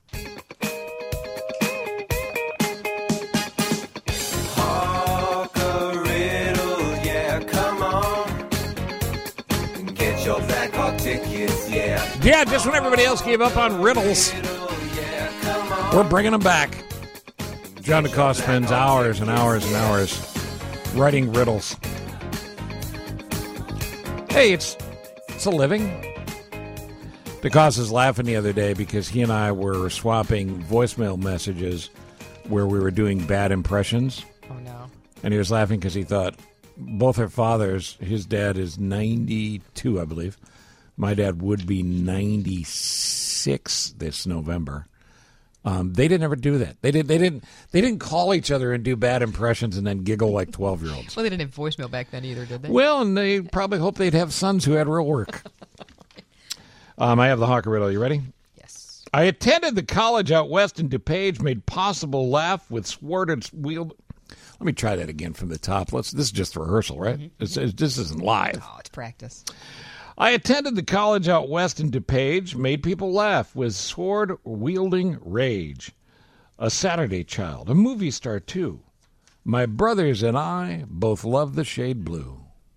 Hawker riddle, yeah, come on. Get your Blackhawk tickets, yeah. Yeah, just when everybody else gave up on riddles, we're bringing them back. John DeCoste spends hours and hours and hours writing riddles. Hey, it's it's a living. DeCoste was laughing the other day because he and I were swapping voicemail messages where we were doing bad impressions. Oh, no. And he was laughing because he thought both our fathers, his dad is ninety-two, I believe. My dad would be ninety-six this November. Um, they didn't ever do that. They didn't. They didn't. They didn't call each other and do bad impressions and then giggle like twelve-year-olds. Well, they didn't have voicemail back then either, did they? Well, and they probably hope they'd have sons who had real work. um, I have the Hawker riddle. You ready? Yes. I attended the college out west in DuPage, made possible laugh with sworded wheeled. Let me try that again from the top. Let's. This is just rehearsal, right? Mm-hmm. It's, it's, this isn't live. Oh, it's practice. I attended the college out west in DuPage, made people laugh with sword-wielding rage. A Saturday Child, a movie star, too. My brothers and I both love the shade blue.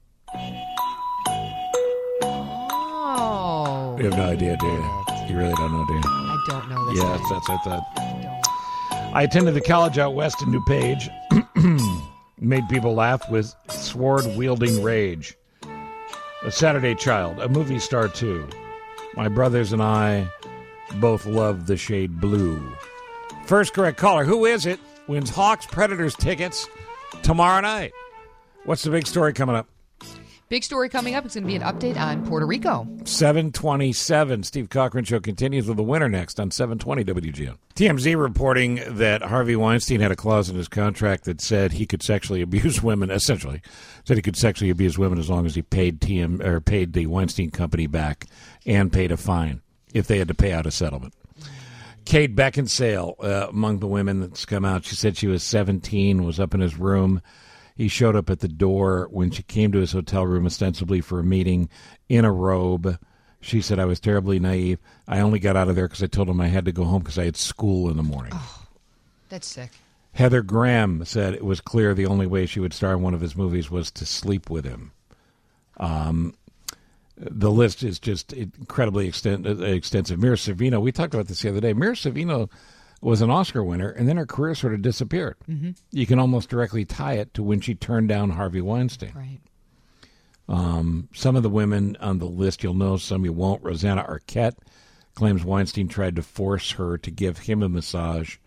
Oh. You have no idea, do you? You really don't know, do you? I don't know this. Yes, that's what I thought. I attended the college out west in DuPage, made people laugh with sword-wielding rage. A Saturday Child, a movie star, too. My brothers and I both love the shade blue. First correct caller, who is it, wins Hawks Predators tickets tomorrow night. What's the big story coming up? Big story coming up. It's going to be an update on Puerto Rico. seven twenty-seven. Steve Cochran Show continues with the winner next on seven twenty W G N. T M Z reporting that Harvey Weinstein had a clause in his contract that said he could sexually abuse women, essentially, said he could sexually abuse women as long as he paid T M or paid the Weinstein Company back and paid a fine if they had to pay out a settlement. Kate Beckinsale, uh, among the women that's come out, she said she was seventeen, was up in his room. He showed up at the door when she came to his hotel room, ostensibly for a meeting, in a robe. She said, I was terribly naive. I only got out of there because I told him I had to go home because I had school in the morning. Oh, that's sick. Heather Graham said it was clear the only way she would star in one of his movies was to sleep with him. Um, the list is just incredibly extent, extensive. Mira Sorvino, we talked about this the other day. Mira Sorvino was an Oscar winner, and then her career sort of disappeared. Mm-hmm. You can almost directly tie it to when she turned down Harvey Weinstein. Right. Um, some of the women on the list you'll know, some you won't. Rosanna Arquette claims Weinstein tried to force her to give him a massage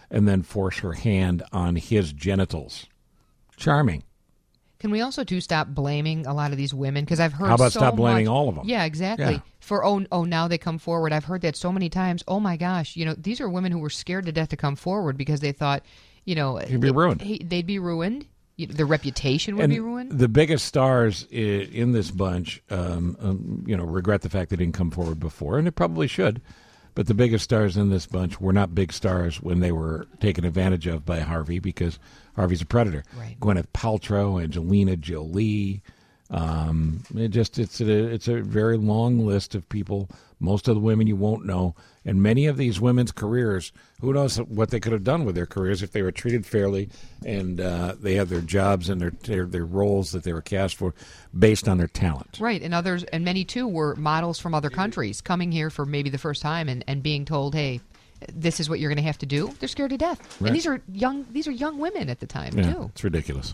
and then force her hand on his genitals. Charming. Can we also, too, stop blaming a lot of these women? Because I've heard How about so stop blaming much- all of them? Yeah, exactly. Yeah. For, oh, oh, now they come forward. I've heard that so many times. Oh, my gosh. You know, these are women who were scared to death to come forward because they thought, you know... You'd be ruined. it- they'd be ruined. You- Their reputation would And be ruined. the biggest stars i- in this bunch, um, um, you know, regret the fact they didn't come forward before, and they probably should. But the biggest stars in this bunch were not big stars when they were taken advantage of by Harvey, because Harvey's a predator. Right. Gwyneth Paltrow, Angelina Jolie. Um, it just it's a it's a very long list of people. Most of the women you won't know, and many of these women's careers, who knows what they could have done with their careers if they were treated fairly and uh, they had their jobs and their, their their roles that they were cast for based on their talent. Right, and others, and many, too, were models from other countries coming here for maybe the first time and, and being told, hey, this is what you're going to have to do. They're scared to death. Right. And these are young These are young women at the time, Yeah, too. it's ridiculous.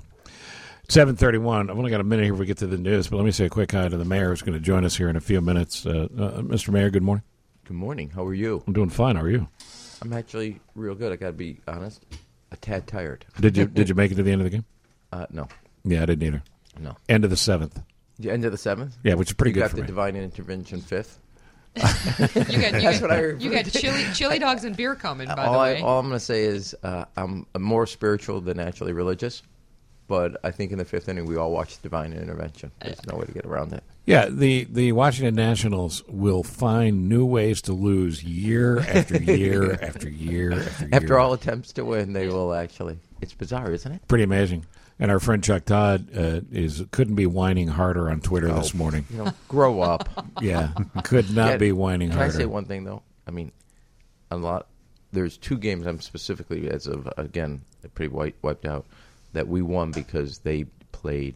seven thirty-one. I've only got a minute here before we get to the news, but let me say a quick hi to the mayor who's going to join us here in a few minutes. Uh, uh, Mister Mayor, good morning. Good morning. How are you? I'm doing fine. How are you? I'm actually real good. I got to be honest. A tad tired. Did you Did you make it to the end of the game? Uh, no. Yeah, I didn't either. No. End of the seventh. The end of the seventh? Yeah, which is pretty you good got for the me. divine intervention fifth. You got, you That's got, what I heard. You got chili, chili dogs and beer coming, by all the I, way. all I'm going to say is uh, I'm more spiritual than actually religious, but I think in the fifth inning we all watched divine intervention. There's no way to get around that. Yeah, the, the Washington Nationals will find new ways to lose year after year after year after year. After all attempts to win, they will actually. It's bizarre, isn't it? Pretty amazing. And our friend Chuck Todd uh, is couldn't be whining harder on Twitter Oh, this morning. You know, grow up. Yeah, could not Yeah, be whining can harder. I say one thing though? I mean, a lot. There's two games I'm specifically, as of again, pretty white, wiped out, that we won because they played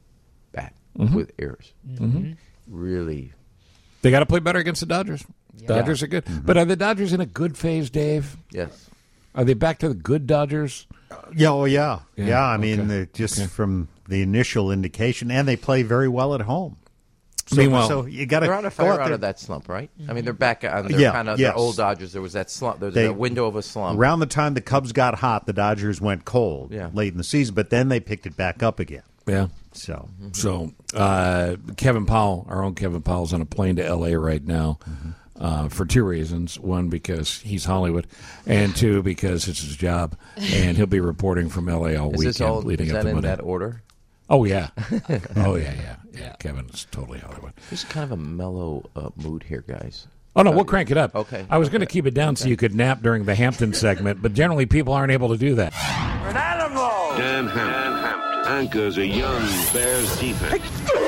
bad Mhm. with errors. Mhm. Really, They got to play better against the Dodgers. Dodgers Yeah. are good. Mhm. But are the Dodgers in a good phase, Dave? Yes. Are they back to the good Dodgers? Yeah, oh yeah, Yeah, yeah. I mean, okay. uh, just Okay. from the initial indication, and they play very well at home. So, Meanwhile- so you got to they're on a go fire out out there. of that slump, right? I mean, they're back on their Yeah, kind of yes. the old Dodgers. There was that slump. There was They- a window of a slump. Around the time the Cubs got hot, the Dodgers went cold Yeah. late in the season, but then they picked it back up again. Yeah. So, So uh, Kevin Powell, our own Kevin Powell's on a plane to L A right now uh, for two reasons. One, because he's Hollywood, and two, because it's his job, and he'll be reporting from L A all Is weekend this all? leading Is up that to in Monday. that order? Oh yeah, oh yeah, yeah, yeah. Kevin is totally Hollywood. There's kind of a mellow uh, mood here, guys. Oh no, we'll crank it up. Okay. I was going to Okay. keep it down so you could nap during the Hampton segment, but generally people aren't able to do that. An animal! Dan Hampton anchors a young Bears defense.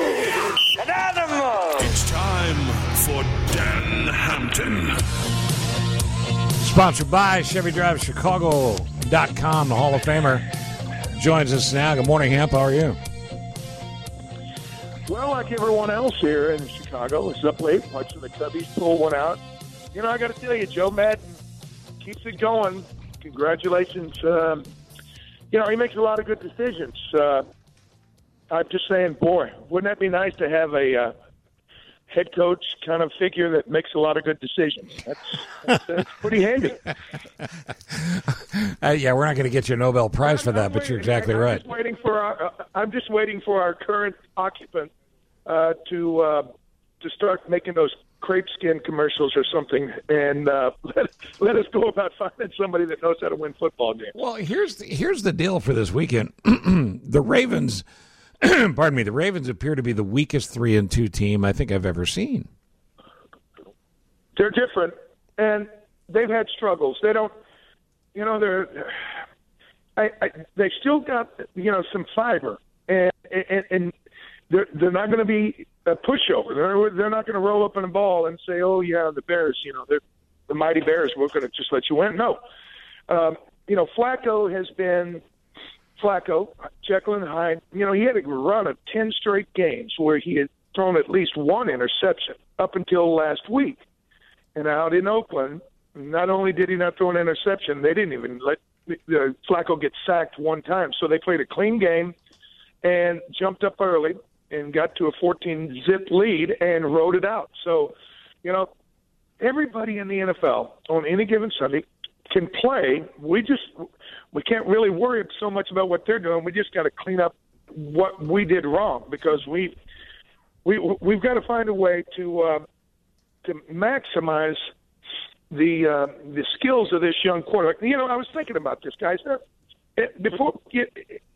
An animal! It's time for Dan Hampton. Sponsored by Chevy Drive Chicago dot com. The Hall of Famer joins us now. Good morning, Hamp. How are you? Well, like everyone else here in Chicago, it's up late watching the Cubbies pull one out. You know, I got to tell you, Joe Madden keeps it going. Congratulations. Um, you know, he makes a lot of good decisions. Uh, I'm just saying, boy, wouldn't that be nice to have a uh, head coach kind of figure that makes a lot of good decisions? That's, that's, that's pretty handy. Uh, yeah, we're not going to get you a Nobel Prize for that, but you're exactly I'm right. Just waiting for our, uh, I'm just waiting for our current occupant uh, to uh, to start making those crepe skin commercials or something, and uh, let, let us go about finding somebody that knows how to win football games. Well, here's the, here's the deal for this weekend. The Ravens, pardon me, the Ravens appear to be the weakest three and two team I think I've ever seen. They're different, and they've had struggles. They don't, you know, they're, I, I, they still got, you know, some fiber, and and, and they're they're not going to be a pushover. They're they're not going to roll up in a ball and say, oh yeah, the Bears, you know, they're the mighty Bears. We're going to just let you win. No, um, you know, Flacco has been Flacco, Jekyll and Hyde. You know, he had a run of ten straight games where he had thrown at least one interception up until last week. And out in Oakland, not only did he not throw an interception, they didn't even let uh, Flacco get sacked one time. So they played a clean game and jumped up early and got to a fourteen zip lead and rode it out. So, you know, everybody in the N F L on any given Sunday can play. We just we can't really worry so much about what they're doing. We just got to clean up what we did wrong because we we we've got to find a way to uh, to maximize the uh, the skills of this young quarterback. You know, I was thinking about this, guys. Before it,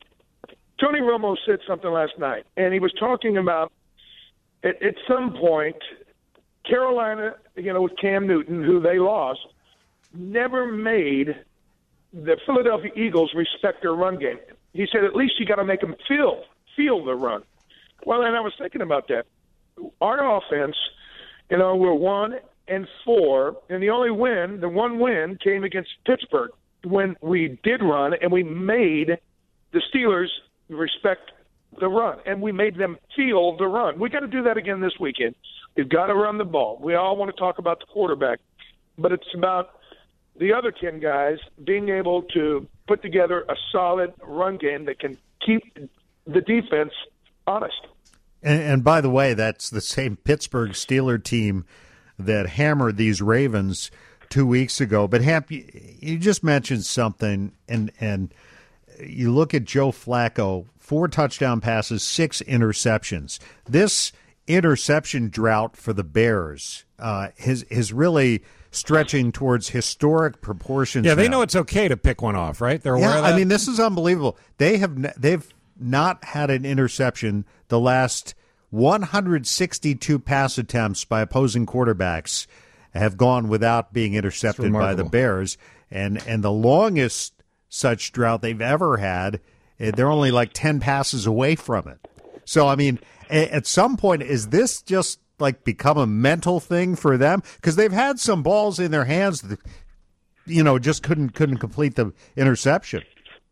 Tony Romo said something last night, and he was talking about at, at some point Carolina, you know, with Cam Newton, who they lost, never made the Philadelphia Eagles respect their run game. He said, at least you got to make them feel feel the run. Well, and I was thinking about that. Our offense, you know, we're one and four, and the only win, the one win, came against Pittsburgh when we did run, and we made the Steelers respect the run, and we made them feel the run. We got to do that again this weekend. We've got to run the ball. We all want to talk about the quarterback, but it's about the other ten guys being able to put together a solid run game that can keep the defense honest. And, and by the way, that's the same Pittsburgh Steeler team that hammered these Ravens two weeks ago. But, Hamp, you, you just mentioned something, and and you look at Joe Flacco, four touchdown passes, six interceptions. This interception drought for the Bears uh, is, is really stretching towards historic proportions. Yeah, they now. know it's okay to pick one off, right? They're aware Yeah, of that? I mean, this is unbelievable. They have n- they've not had an interception the last one hundred sixty-two pass attempts by opposing quarterbacks have gone without being intercepted by the Bears, and and the longest such drought they've ever had, they're only like ten passes away from it. So, I mean, at some point, is this just like become a mental thing for them? Because they've had some balls in their hands that, you know, just couldn't couldn't complete the interception.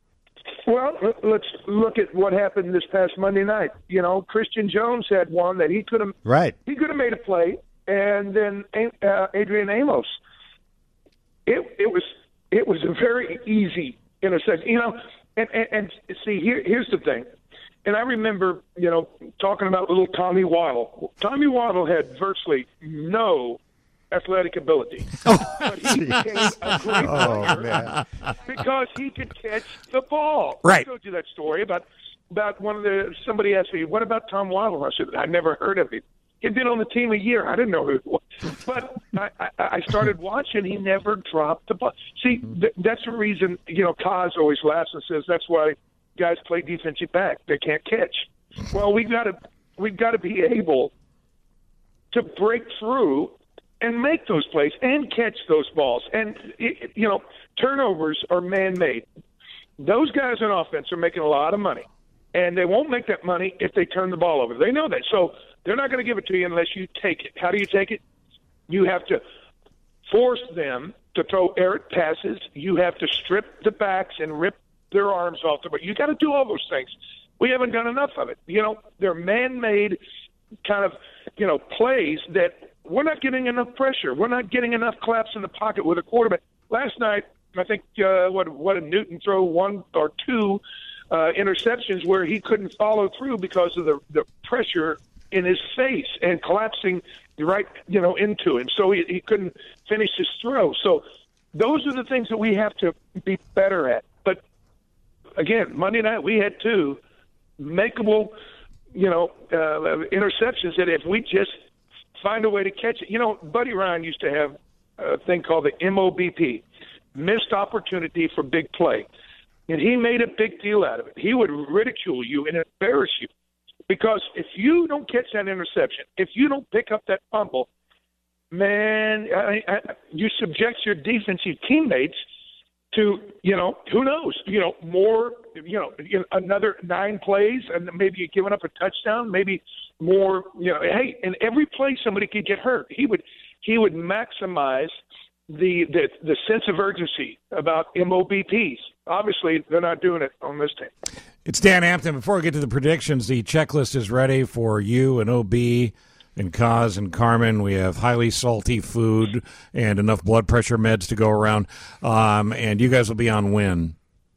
Well, let's look at what happened this past Monday night. You know, Christian Jones had one that he could have right. He could have made a play, and then uh, Adrian Amos. It it was it was a very easy interception. You know, and, and, and see here here's the thing. And I remember, you know, talking about little Tommy Waddle. Tommy Waddle had virtually no athletic ability, but he became a great Oh, player man. because he could catch the ball. Right. I told you that story about about one of the somebody asked me, "What about Tom Waddle?" I said, "I never heard of him. He'd been on the team a year. I didn't know who he was." But I, I, I started watching. He never dropped the ball. See, th- that's the reason. You know, Kaz always laughs and says that's why guys play defensive back. They can't catch. Well, we've got to we've got to be able to break through and make those plays and catch those balls. And, it, you know, turnovers are man-made. Those guys on offense are making a lot of money, and they won't make that money if they turn the ball over. They know that. So they're not going to give it to you unless you take it. How do you take it? You have to force them to throw errant passes. You have to strip the backs and rip their arms off the – but you got to do all those things. We haven't done enough of it. You know, they're man-made kind of, you know, plays that – we're not getting enough pressure. We're not getting enough claps in the pocket with a quarterback. Last night, I think uh, what what did Newton throw one or two uh, interceptions where he couldn't follow through because of the, the pressure in his face and collapsing right you know into him. So he, he couldn't finish his throw. So those are the things that we have to be better at. But again, Monday night we had two makeable you know uh, interceptions that if we just find a way to catch it. You know, Buddy Ryan used to have a thing called the M O B P, missed opportunity for big play. And he made a big deal out of it. He would ridicule you and embarrass you. Because if you don't catch that interception, if you don't pick up that fumble, man, I, I, you subject your defensive teammates to, you know, who knows, you know, more, you know, another nine plays and maybe you're giving up a touchdown, maybe more, you know, hey, in every play somebody could get hurt. He would he would maximize the the, the sense of urgency about M O B Ps. Obviously, they're not doing it on this team. It's Dan Hampton. Before we get to the predictions, the checklist is ready for you and O B and Kaz and Carmen. We have highly salty food and enough blood pressure meds to go around. Um, and you guys will be on when?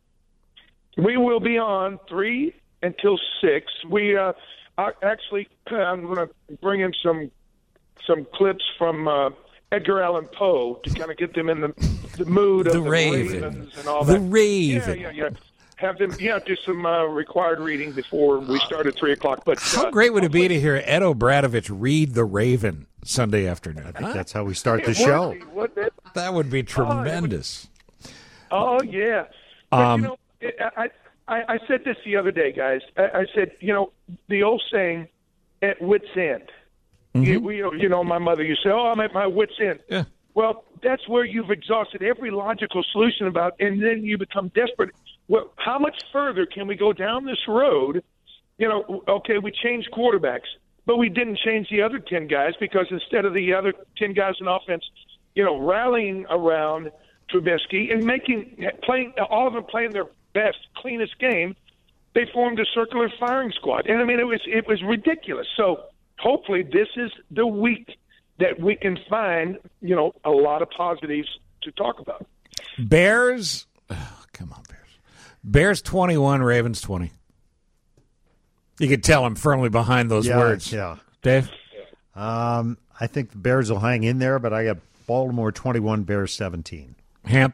We will be on three until six. We uh, are actually, I'm going to bring in some some clips from uh, Edgar Allan Poe to kind of get them in the, the mood of The the, Raven. Ravens and all The that. Raven. Yeah, yeah, yeah. Have them, yeah, do some uh, required reading before we start at three o'clock. But How uh, great would it be to hear Ed O'Bradovich read The Raven Sunday afternoon? I think huh? that's how we start the it show. would be, wouldn't it? That would be tremendous. Oh yeah. But, Um, you know, it, I, I I said this the other day, guys. I, I said, you know, the old saying, "At wit's end." Mm-hmm. You, we, you know, my mother used to say, "Oh, I'm at my wit's end." Yeah. Well, that's where you've exhausted every logical solution about, and then you become desperate. Well, how much further can we go down this road? You know, okay, we changed quarterbacks, but we didn't change the other ten guys because instead of the other ten guys in offense, you know, rallying around Trubisky and making playing all of them playing their best, cleanest game, they formed a circular firing squad, and I mean it was it was ridiculous. So hopefully this is the week that we can find, you know, a lot of positives to talk about. Bears, oh, come on, Bears. Bears twenty-one, Ravens twenty. You could tell I'm firmly behind those Yeah, words. yeah. Dave? Um, I think the Bears will hang in there, but I got Baltimore twenty-one, Bears seventeen. Hamp?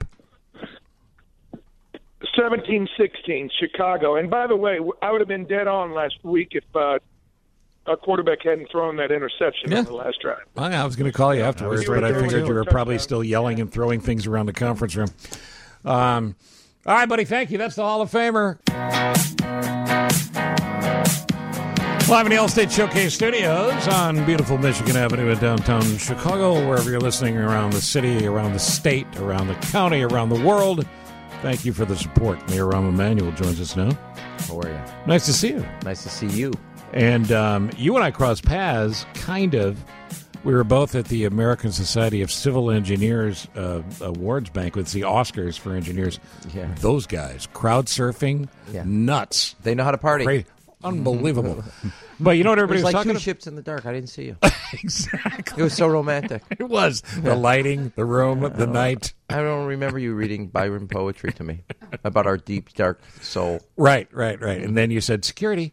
seventeen sixteen, Chicago. And by the way, I would have been dead on last week if uh, our quarterback hadn't thrown that interception Yeah. on the last drive. I was going to call you afterwards, was right but I there when figured you you were were probably touchdown. still yelling and throwing things around the conference room. Um, all right, buddy, thank you. That's the Hall of Famer. Live in the Allstate Showcase Studios on beautiful Michigan Avenue in downtown Chicago, wherever you're listening around the city, around the state, around the county, around the world. Thank you for the support. Mayor Rahm Emanuel joins us now. How are you? Nice to see you. Nice to see you. And um, you and I crossed paths, kind of. We were both at the American Society of Civil Engineers uh, awards banquet. It's the Oscars for engineers. Yeah. Those guys, crowd surfing, Yeah. nuts. They know how to party. Great. Unbelievable. But you know what everybody It was was like talking two about? ships in the dark. I didn't see you. Exactly. It was so romantic. It was. The lighting, the room, the night. I don't remember you reading Byron poetry to me about our deep, dark soul. Right, right, right. And then you said security.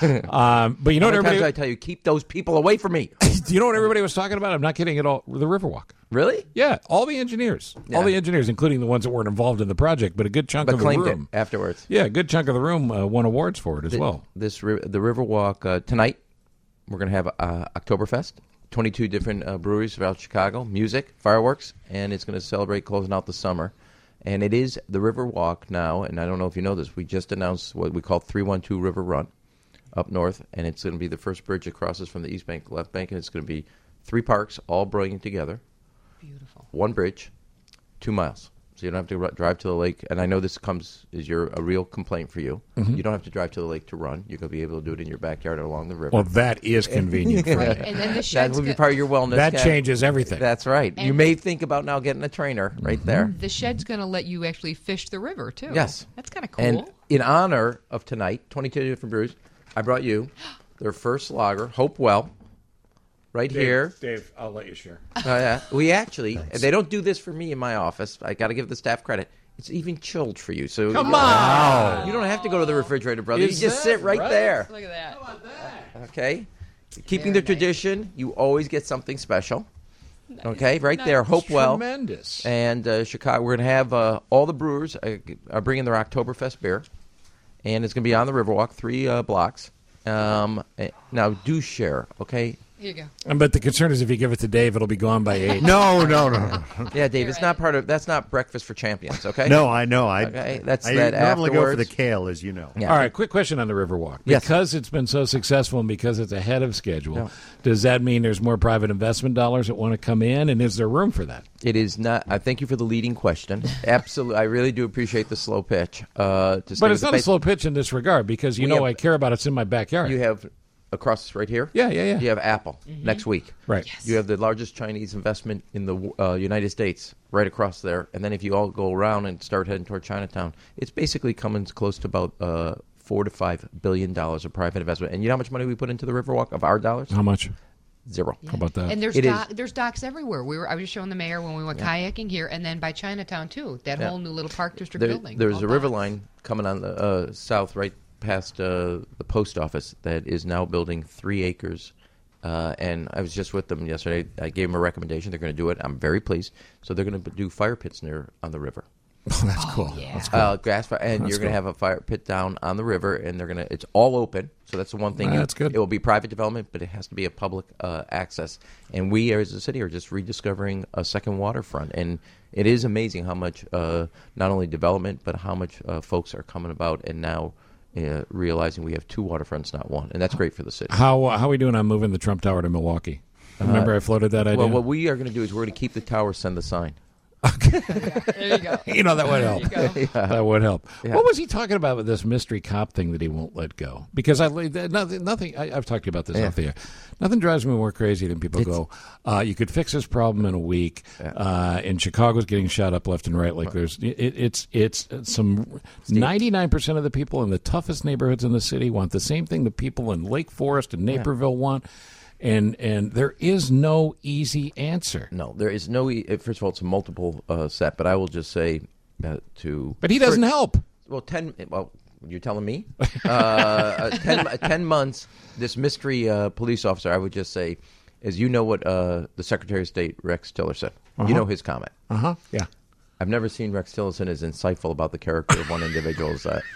um, but you know How what many times everybody... I tell you, keep those people away from me. Do you know what everybody was talking about? I'm not kidding at all. The Riverwalk. Really? Yeah, all the engineers. Yeah. All the engineers, including the ones that weren't involved in the project, but a good chunk But of the claimed room. it afterwards. Yeah, a good chunk of the room uh, won awards for it as The- well. This ri- the Riverwalk uh, tonight. We're going to have uh, Oktoberfest. twenty-two different uh, breweries throughout Chicago. Music, fireworks, and it's going to celebrate closing out the summer. And it is the Riverwalk now. And I don't know if you know this. We just announced what we call three one two River Run up north, and it's going to be the first bridge that crosses from the east bank to left bank, and it's going to be three parks all brilliant together. Beautiful. One bridge, two miles. So you don't have to r- drive to the lake. And I know this comes is your a real complaint for you. Mhm. You don't have to drive to the lake to run. You're going to be able to do it in your backyard or along the river. Well, that is convenient. for Right, me. and then the That shed's would be go- part of your wellness. That Cap. changes everything. That's right. you And- may think about now getting a trainer right there. The shed's going to let you actually fish the river too. Yes. That's kind of cool. And in honor of tonight, twenty-two different brews, I brought you their first lager, Hopewell, right Dave, here. Dave, I'll let you share. Oh, yeah. We actually, they don't do this for me in my office. I got to give the staff credit. It's even chilled for you. So Come you, on! You don't have to go to the refrigerator, brother. Is you just that sit right, right? there. Look at that. Okay? Keeping Very the tradition, you always get something special. Okay, right Nice. there, Hopewell. Tremendous. And uh, Chicago. We're going to have uh, all the brewers uh, are bringing their Oktoberfest beer. And it's going to be on the Riverwalk, three uh, blocks. Um, eh, now, do share, okay? Here you go. Um, But the concern is if you give it to Dave, it'll be gone by eight. No, no, no, no. Yeah, Dave, it's not part of, that's not Breakfast for Champions, okay? No, I know. I, Okay, that's I that normally go for afterwards. the kale, as you know. Yeah. All right, quick question on the Riverwalk. Yes. Because it's been so successful and because it's ahead of schedule, Yeah. does that mean there's more private investment dollars that want to come in? And is there room for that? It is not. I thank you for the leading question. Absolutely, I really do appreciate the slow pitch. Uh, to stay But with it's the not a pace. slow pitch in this regard because you We know have- I care about it's in my backyard. You have across right here. Yeah, yeah, yeah. You have Apple next week. Right. You have the largest Chinese investment in the uh, United States right across there, and then if you all go around and start heading toward Chinatown, it's basically coming close to about uh, four to five billion dollars of private investment. And you know how much money we put into the Riverwalk of our dollars? How much? Zero. How about that? And there's It dock, is- there's docks everywhere. We were I was just showing the mayor when we went kayaking here, and then by Chinatown too. That Yeah. whole new little park district There- building. There's all a river docks. line coming on the uh, south, right past uh, the post office, that is now building three acres Uh, and I was just with them yesterday. I gave them a recommendation. They're going to do it. I'm very pleased. So they're going to do fire pits near on the river. Oh, that's cool. yeah. That's cool. Uh, grass fire, and That's you're going to cool. have a fire pit down on the river, and they're going to. It's all open, so that's the one thing. Ah, that's good. It will be private development, but it has to be a public uh, access. And we, as a city, are just rediscovering a second waterfront, and it is amazing how much uh, not only development, but how much uh, folks are coming about, and now uh, realizing we have two waterfronts, not one, and that's great for the city. How uh, how are we doing on moving the Trump Tower to Milwaukee? Remember, Uh, I floated that idea. Well, what we are going to do is we're going to keep the tower, send the sign. There you go. You know, that would help. There you go. Yeah. That would help. Yeah. What was he talking about with this mystery cop thing that he won't let go? Because I nothing. nothing I, I've talked to you about this Yeah. off the air. Nothing drives me more crazy than people go, uh, "You could fix this problem in a week." Yeah. Uh, and Chicago's getting shot up left and right. Like there's, it, it's it's some ninety-nine percent of the people in the toughest neighborhoods in the city want the same thing the people in Lake Forest and Naperville want. And and there is no easy answer. No, there is no. E- first of all, it's a multiple uh, set, but I will just say uh, to. But he doesn't for- help. Well, ten. Well, you're telling me. uh, uh, ten, uh, ten months. This mystery uh, police officer. I would just say, is you know what uh, the Secretary of State Rex Tillerson. Uh-huh. You know his comment. Uh huh. Yeah. I've never seen Rex Tillerson as insightful about the character of one individual as that.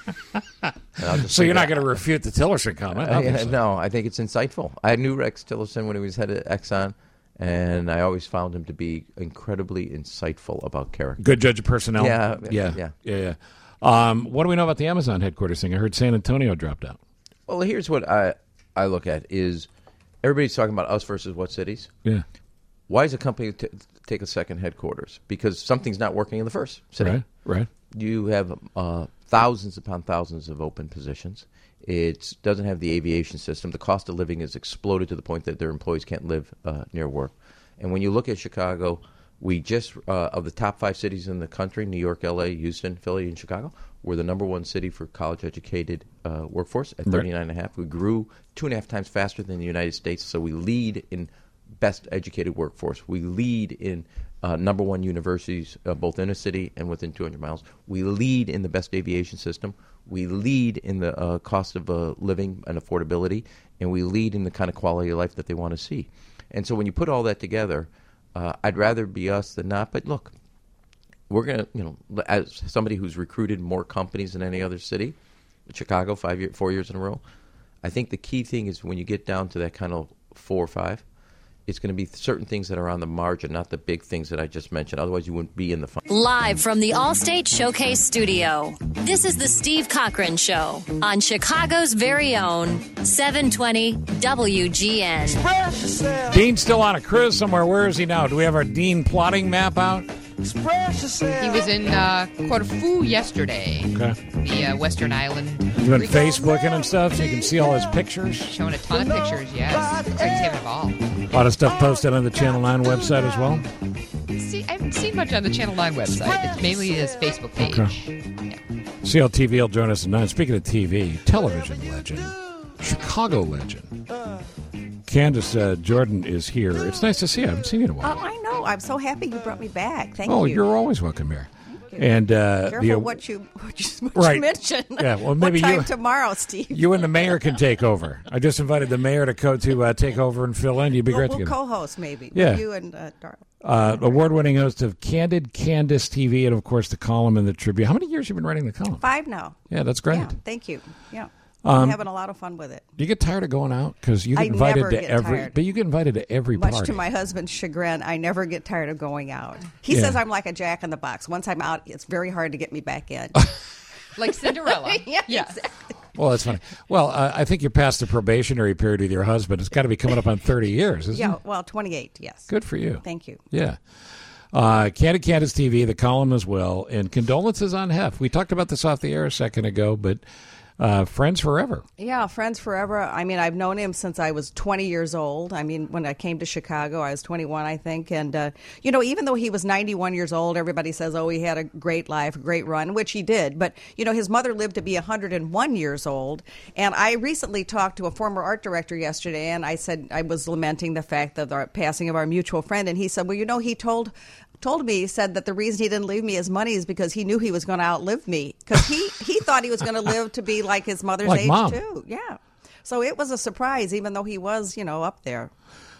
So you're not going to refute the Tillerson comment? Uh, yeah, obviously. no, I think it's insightful. I knew Rex Tillerson when he was head of Exxon, and I always found him to be incredibly insightful about character. Good judge of personnel. Yeah, yeah, yeah. yeah. yeah. Um, what do we know about the Amazon headquarters thing? I heard San Antonio dropped out. Well, here's what I I look at is everybody's talking about us versus what cities. Yeah. Why does a company t- take a second headquarters? Because something's not working in the first city. Right, right. You have uh, thousands upon thousands of open positions. It doesn't have the aviation system. The cost of living has exploded to the point that their employees can't live uh, near work. And when you look at Chicago, we just, uh, of the top five cities in the country, New York, L A, Houston, Philly, and Chicago, we're the number one city for college-educated uh, workforce at Right. thirty-nine and a half. We grew two and a half times faster than the United States, so we lead in best educated workforce. We lead in uh, number one universities, uh, both in a city and within two hundred miles. We lead in the best aviation system. We lead in the uh, cost of uh, living and affordability, and we lead in the kind of quality of life that they want to see. And so when you put all that together, uh, I'd rather be us than not. But look, we're going to, you know, as somebody who's recruited more companies than any other city, Chicago, five year, four years in a row, I think the key thing is when you get down to that kind of four or five, it's going to be certain things that are on the margin, not the big things that I just mentioned. Otherwise, you wouldn't be in the fun. Live from the Allstate Showcase Studio, this is the Steve Cochran Show on Chicago's very own seven twenty W G N. Dean's still on a cruise somewhere. Where is he now? Do we have our Dean plotting map out? He was in uh, Corfu yesterday. Okay. The uh, Western Island. He's been Facebooking and stuff, so you can see all his pictures. Showing a ton of pictures, yes. Looks like he's having a ball. A lot of stuff posted on the Channel nine website as well. See, I haven't seen much on the Channel nine website. It's mainly his Facebook page. Okay. C L T V will join us at nine. Speaking of T V, television legend, Chicago legend. Candace uh, Jordan is here. It's nice to see you. I haven't seen you in a while. Oh, I know. I'm so happy you brought me back. Thank oh, you. you're always welcome here. And uh, Careful the, what you what you, what right. you mention. Yeah, well, maybe what time you tomorrow, Steve. You and the mayor can take over. I just invited the mayor to co- to uh, take over and fill in. You'd be we'll, great we'll together. co-host maybe. Yeah. You and uh, Darla. Uh, award-winning host of Candid Candace T V, and of course the column in the Tribune. How many years have you been writing the column? Five now. Yeah, that's great. Yeah, thank you. Yeah. Um, I'm having a lot of fun with it. Do you get tired of going out because you get I invited never to get every? tired. But you get invited to every Much party. to my husband's chagrin, I never get tired of going out. He Yeah. says I'm like a jack in the box. Once I'm out, it's very hard to get me back in. Like Cinderella. yeah, Yeah. exactly. Well, that's funny. Well, uh, I think you're past the probationary period with your husband. It's got to be coming up on thirty years, isn't Yeah, it? well, twenty-eight, yes. Good for you. Thank you. Yeah. Uh, Candid Candace T V, the column as well, and condolences on Hef. We talked about this off the air a second ago, but uh, friends forever. Yeah, friends forever. I mean, I've known him since I was twenty years old. I mean, when I came to Chicago, I was twenty-one, I think. And, uh, you know, even though he was ninety-one years old, everybody says, oh, he had a great life, a great run, which he did. But, you know, his mother lived to be one hundred one years old. And I recently talked to a former art director yesterday, and I said I was lamenting the fact of the passing of our mutual friend. And he said, well, you know, he told... told me, he said that the reason he didn't leave me his money is because he knew he was going to outlive me. Because he, he thought he was going to live to be like his mother's Like age, Mom. too. Yeah. So it was a surprise, even though he was, you know, up there.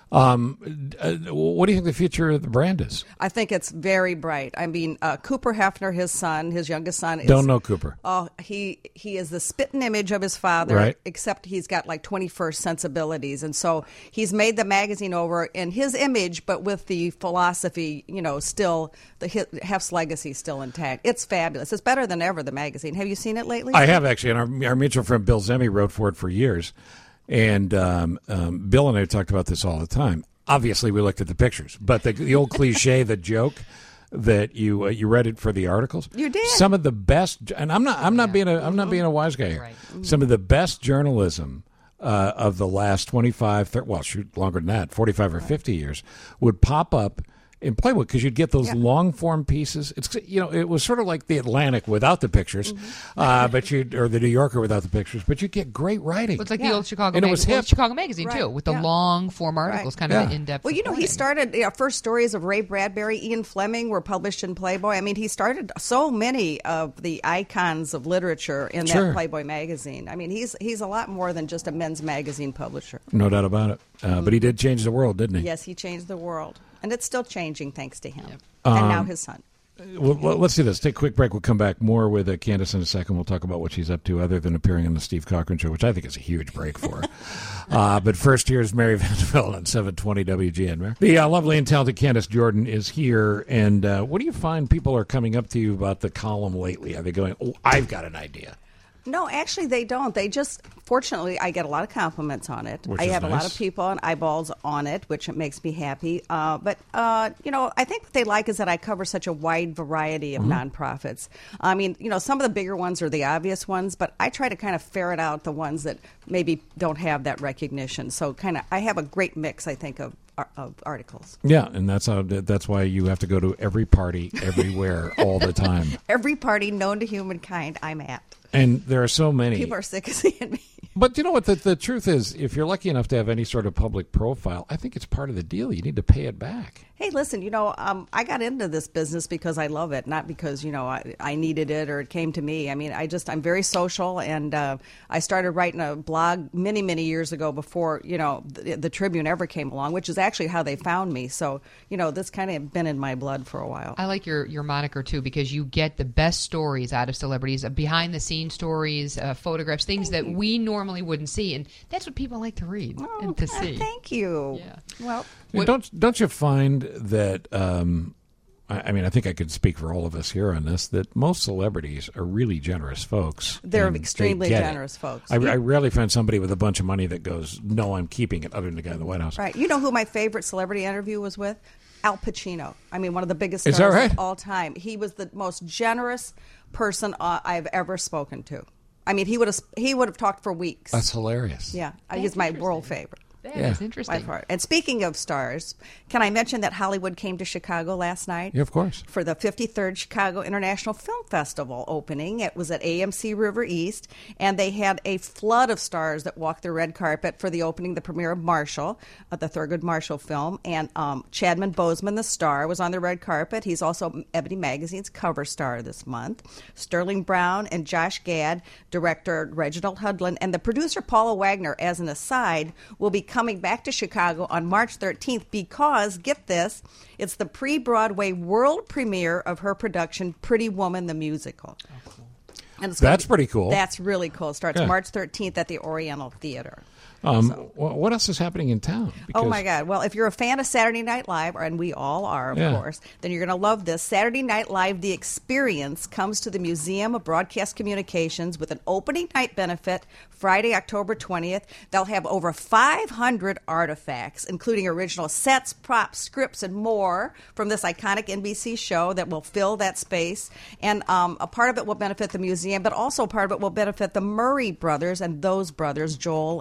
Um, uh, what do you think the future of the brand is? I think it's very bright. I mean, uh, Cooper Hefner, his son, his youngest son, is, Don't know Cooper. Oh, he he is the spitting image of his father, Right. except he's got like twenty-first sensibilities, and so he's made the magazine over in his image, but with the philosophy, you know, still the Hef's legacy still intact. It's fabulous. It's better than ever. The magazine. Have you seen it lately? I have actually, and our, our mutual friend Bill Zemi wrote for it for years. And um, um, Bill and I talked about this all the time. Obviously, we looked at the pictures, but the, the old cliche, the joke that you uh, you read it for the articles. You did. Some of the best, and I'm not I'm not being a I'm not being a wise guy here. Right. Mm-hmm. Some of the best journalism uh, of the last twenty-five, thirty, well, shoot, longer than that, forty-five or fifty years would pop up in Playboy, because you'd get those Yeah. long form pieces. It's you know it was sort of like the Atlantic without the pictures, Mm-hmm. uh, but you or the New Yorker without the pictures, but you get great writing. Well, it's like Yeah. the old Chicago, And it mag- was well, hip. Chicago Magazine Right. too, with the Yeah. long form articles, Right. kind of Yeah. in depth. Well, you know, he started, you know, first stories of Ray Bradbury, Ian Fleming were published in Playboy. I mean, he started so many of the icons of literature in Sure. that Playboy magazine. I mean, he's he's a lot more than just a men's magazine publisher. No doubt about it. Uh, But he did change the world, didn't he? Yes, he changed the world. And it's still changing thanks to him. Um, and now his son. Well, well, let's do this. Take a quick break. We'll come back more with uh, Candace in a second. We'll talk about what she's up to other than appearing on the Steve Cochran Show, which I think is a huge break for her. uh, but first, here's Mary Vanderbilt on seven twenty W G N. Mary? The uh, lovely and talented Candace Jordan is here. And uh, what do you find people are coming up to you about the column lately? Are they going, oh, I've got an idea? No, actually, they don't. They just, fortunately, I get a lot of compliments on it. Which I is have a lot nice. of people and eyeballs on it, which makes me happy. Uh, but, uh, you know, I think what they like is that I cover such a wide variety of Mm-hmm. nonprofits. I mean, you know, some of the bigger ones are the obvious ones, but I try to kind of ferret out the ones that maybe don't have that recognition. So kind of, I have a great mix, I think, of of articles. Yeah, and that's how. That's why you have to go to every party, everywhere, all the time. Every party known to humankind, I'm at. And there are so many. People are sick of seeing me. But you know what? The, the truth is, if you're lucky enough to have any sort of public profile, I think it's part of the deal. You need to pay it back. Hey, listen, you know, um, I got into this business because I love it, not because, you know, I, I needed it or it came to me. I mean, I just, I'm very social, and uh, I started writing a blog many, many years ago before, you know, the, the Tribune ever came along, which is actually how they found me. So, you know, this kind of been in my blood for a while. I like your, your moniker, too, because you get the best stories out of celebrities, uh, behind-the-scenes stories, uh, photographs, things that we normally wouldn't see. And that's what people like to read and to see. Thank you. Yeah. Well, And don't don't you find that? Um, I, I mean, I think I could speak for all of us here on this. That most celebrities are really generous folks. They're and extremely they get generous it. folks. I, I rarely find somebody with a bunch of money that goes, "No, I'm keeping it," other than the guy in the White House. Right. You know who my favorite celebrity interview was with? Al Pacino. I mean, one of the biggest Is stars that right? of all time. He was the most generous person uh, I've ever spoken to. I mean, he would have he would have talked for weeks. That's hilarious. Yeah, he's my world favorite. That Yeah. is interesting. By far. And speaking of stars, can I mention that Hollywood came to Chicago last night? Yeah, of course. For the fifty-third Chicago International Film Festival opening. It was at A M C River East, and they had a flood of stars that walked the red carpet for the opening, the premiere of Marshall, uh, the Thurgood Marshall film. And um, Chadman Boseman, the star, was on the red carpet. He's also Ebony Magazine's cover star this month. Sterling Brown and Josh Gad, director Reginald Hudlin, and the producer Paula Wagner, as an aside, will be coming back to Chicago on March thirteenth because, get this, it's the pre-Broadway world premiere of her production, Pretty Woman the Musical. Oh, cool. And it's gonna That's be- pretty cool. That's really cool. It starts Yeah. March thirteenth at the Oriental Theater. Um, wh- What else is happening in town? Oh, my God. Well, if you're a fan of Saturday Night Live, and we all are, of Yeah. course, then you're going to love this. Saturday Night Live, The Experience, comes to the Museum of Broadcast Communications with an opening night benefit Friday, October twentieth. They'll have over five hundred artifacts, including original sets, props, scripts, and more from this iconic N B C show that will fill that space. And um, a part of it will benefit the museum, but also part of it will benefit the Murray brothers and those brothers, Joel and Bill Murray.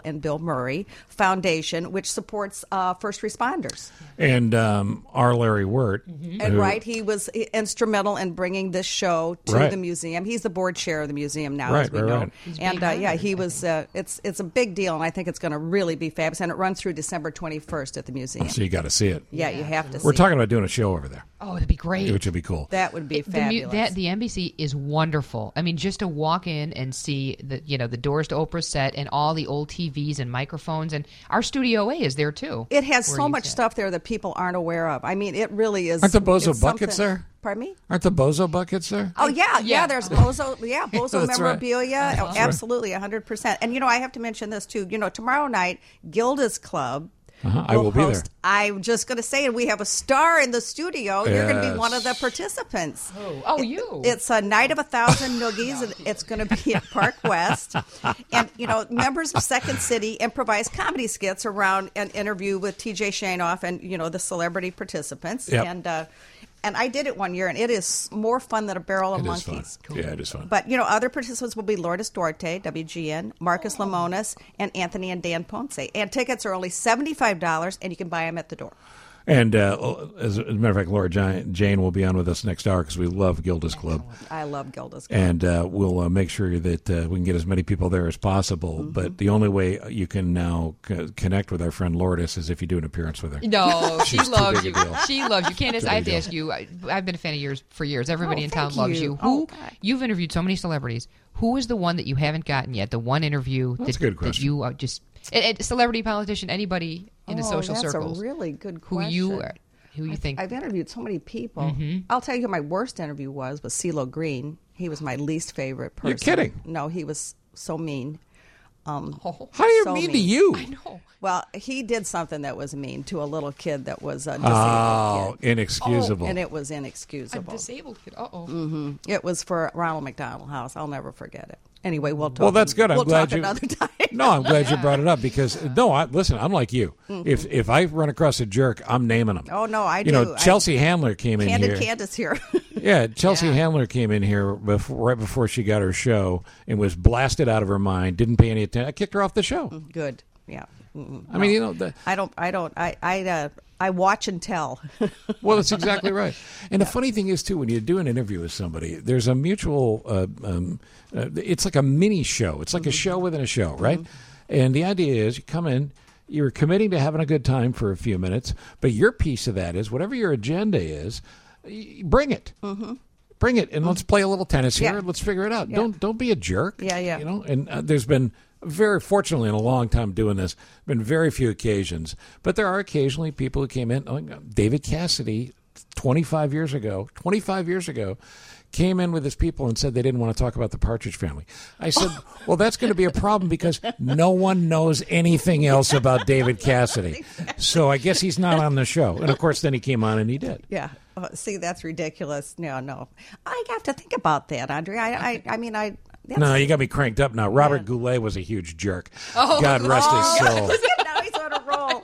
Murray Foundation, which supports uh, first responders. And um, R. Larry Wirt. Mm-hmm. And who, right, he was instrumental in bringing this show to Right. the museum. He's the board chair of the museum now, Right, as we right, know. right. And uh, yeah, he was. Uh, it's it's a big deal, and I think it's going to really be fabulous. And it runs through December twenty-first at the museum. So you got to see it. Yeah, you have to. We're see talking it. about doing a show over there. Oh, that'd be great. Which would be cool. That would be It- the, mu- fabulous. that, the N B C is wonderful. I mean, just to walk in and see the you know the Doors to Oprah set and all the old T Vs and microphones, and our Studio A is there too. It has where so you much sit. stuff there that people aren't aware of. I mean, it really is. Aren't the Bozo it's buckets something- there? Pardon me? Aren't the Bozo buckets there? Oh yeah, yeah. Yeah. There's Bozo, yeah, Bozo That's right. memorabilia. That's Oh, right. absolutely, a hundred percent. And you know, I have to mention this too. You know, tomorrow night, Gilda's Club. Uh-huh. I will be there. host. I'm just going to say it. We have a star in the studio. You're going to be Yes. one of the participants. Oh, oh, you. It's a night of a thousand noogies, and it's going to be at Park West. And, you know, members of Second City improvise comedy skits around an interview with T J Shanoff and, you know, the celebrity participants. Yep. And, uh, and I did it one year, and it is more fun than a barrel of It is monkeys. fun. Yeah, it is fun. But, you know, other participants will be Lourdes Duarte, W G N, Marcus Lemonis, and Anthony and Dan Ponce. And tickets are only seventy-five dollars, and you can buy them at the door. And uh, as, as a matter of fact, Laura Jane, Jane will be on with us next hour because we love Gilda's Club. I love Gilda's Club. And uh, we'll uh, make sure that uh, we can get as many people there as possible. Mm-hmm. But the only way you can now c- connect with our friend Lourdes is if you do an appearance with her. No, she She's too loves big you. a deal. She loves you. Candace, Too I have to big a ask you. I, I've been a fan of yours for years. Everybody Oh, in town thank loves you. you. Oh, Who God. you've interviewed so many celebrities. Who is the one that you haven't gotten yet? The one interview That's that, a good that question. you uh, just and, and celebrity, politician, anybody in the Oh, social that's circles. a really good who question. you uh, who you think? I've interviewed so many people. Mhm. I'll tell you who my worst interview was, was CeeLo Green. He was my least favorite person. You're kidding. No, he was so mean. Um, Oh. How do you so mean to you? I know. Well, he did something that was mean to a little kid that was a disabled Oh, kid. inexcusable. And it was A inexcusable. disabled kid. Uh oh. hmm It was for Ronald McDonald House. I'll never forget it. Anyway, we'll talk. Well, that's good. I'm we'll glad talk you. another time. No, I'm glad you brought it up because no, I, listen, I'm like you. Mm-hmm. If if I run across a jerk, I'm naming him. Oh no, I you do. know, I- Chelsea Handler came in Candid here. Candace here. Yeah, Chelsea Handler came in here before, right before she got her show and was blasted out of her mind. Didn't pay any attention. I kicked her off the show. Good. Yeah. Mm-mm. I mean, you know, the, I don't. I don't. I. I. Uh, I watch and tell. well, that's exactly right. And the funny thing is, too, when you do an interview with somebody, there's a mutual. Uh, um, uh, it's like a mini show. It's like a show within a show, right? And the idea is, you come in. You're committing to having a good time for a few minutes, but your piece of that is whatever your agenda is, y- bring it. Mm-hmm. Bring it, and let's play a little tennis here. Yeah. Let's figure it out. Yeah. Don't don't be a jerk. Yeah, yeah. You know, and uh, there's been very fortunately in a long time doing this, been very few occasions, but there are occasionally people who came in. Like David Cassidy, twenty-five years ago, twenty-five years ago, came in with his people and said they didn't want to talk about the Partridge Family. I said, well, that's going to be a problem because no one knows anything else about David Cassidy. So I guess he's not on the show. And of course, then he came on and he did. Yeah. Uh, see, that's ridiculous. No, no. I have to think about that, Andre. I. I, I mean, I. That's, No, you got me cranked up now. Robert Goulet was a huge jerk. Oh, God rest oh, his soul. now he's on a roll.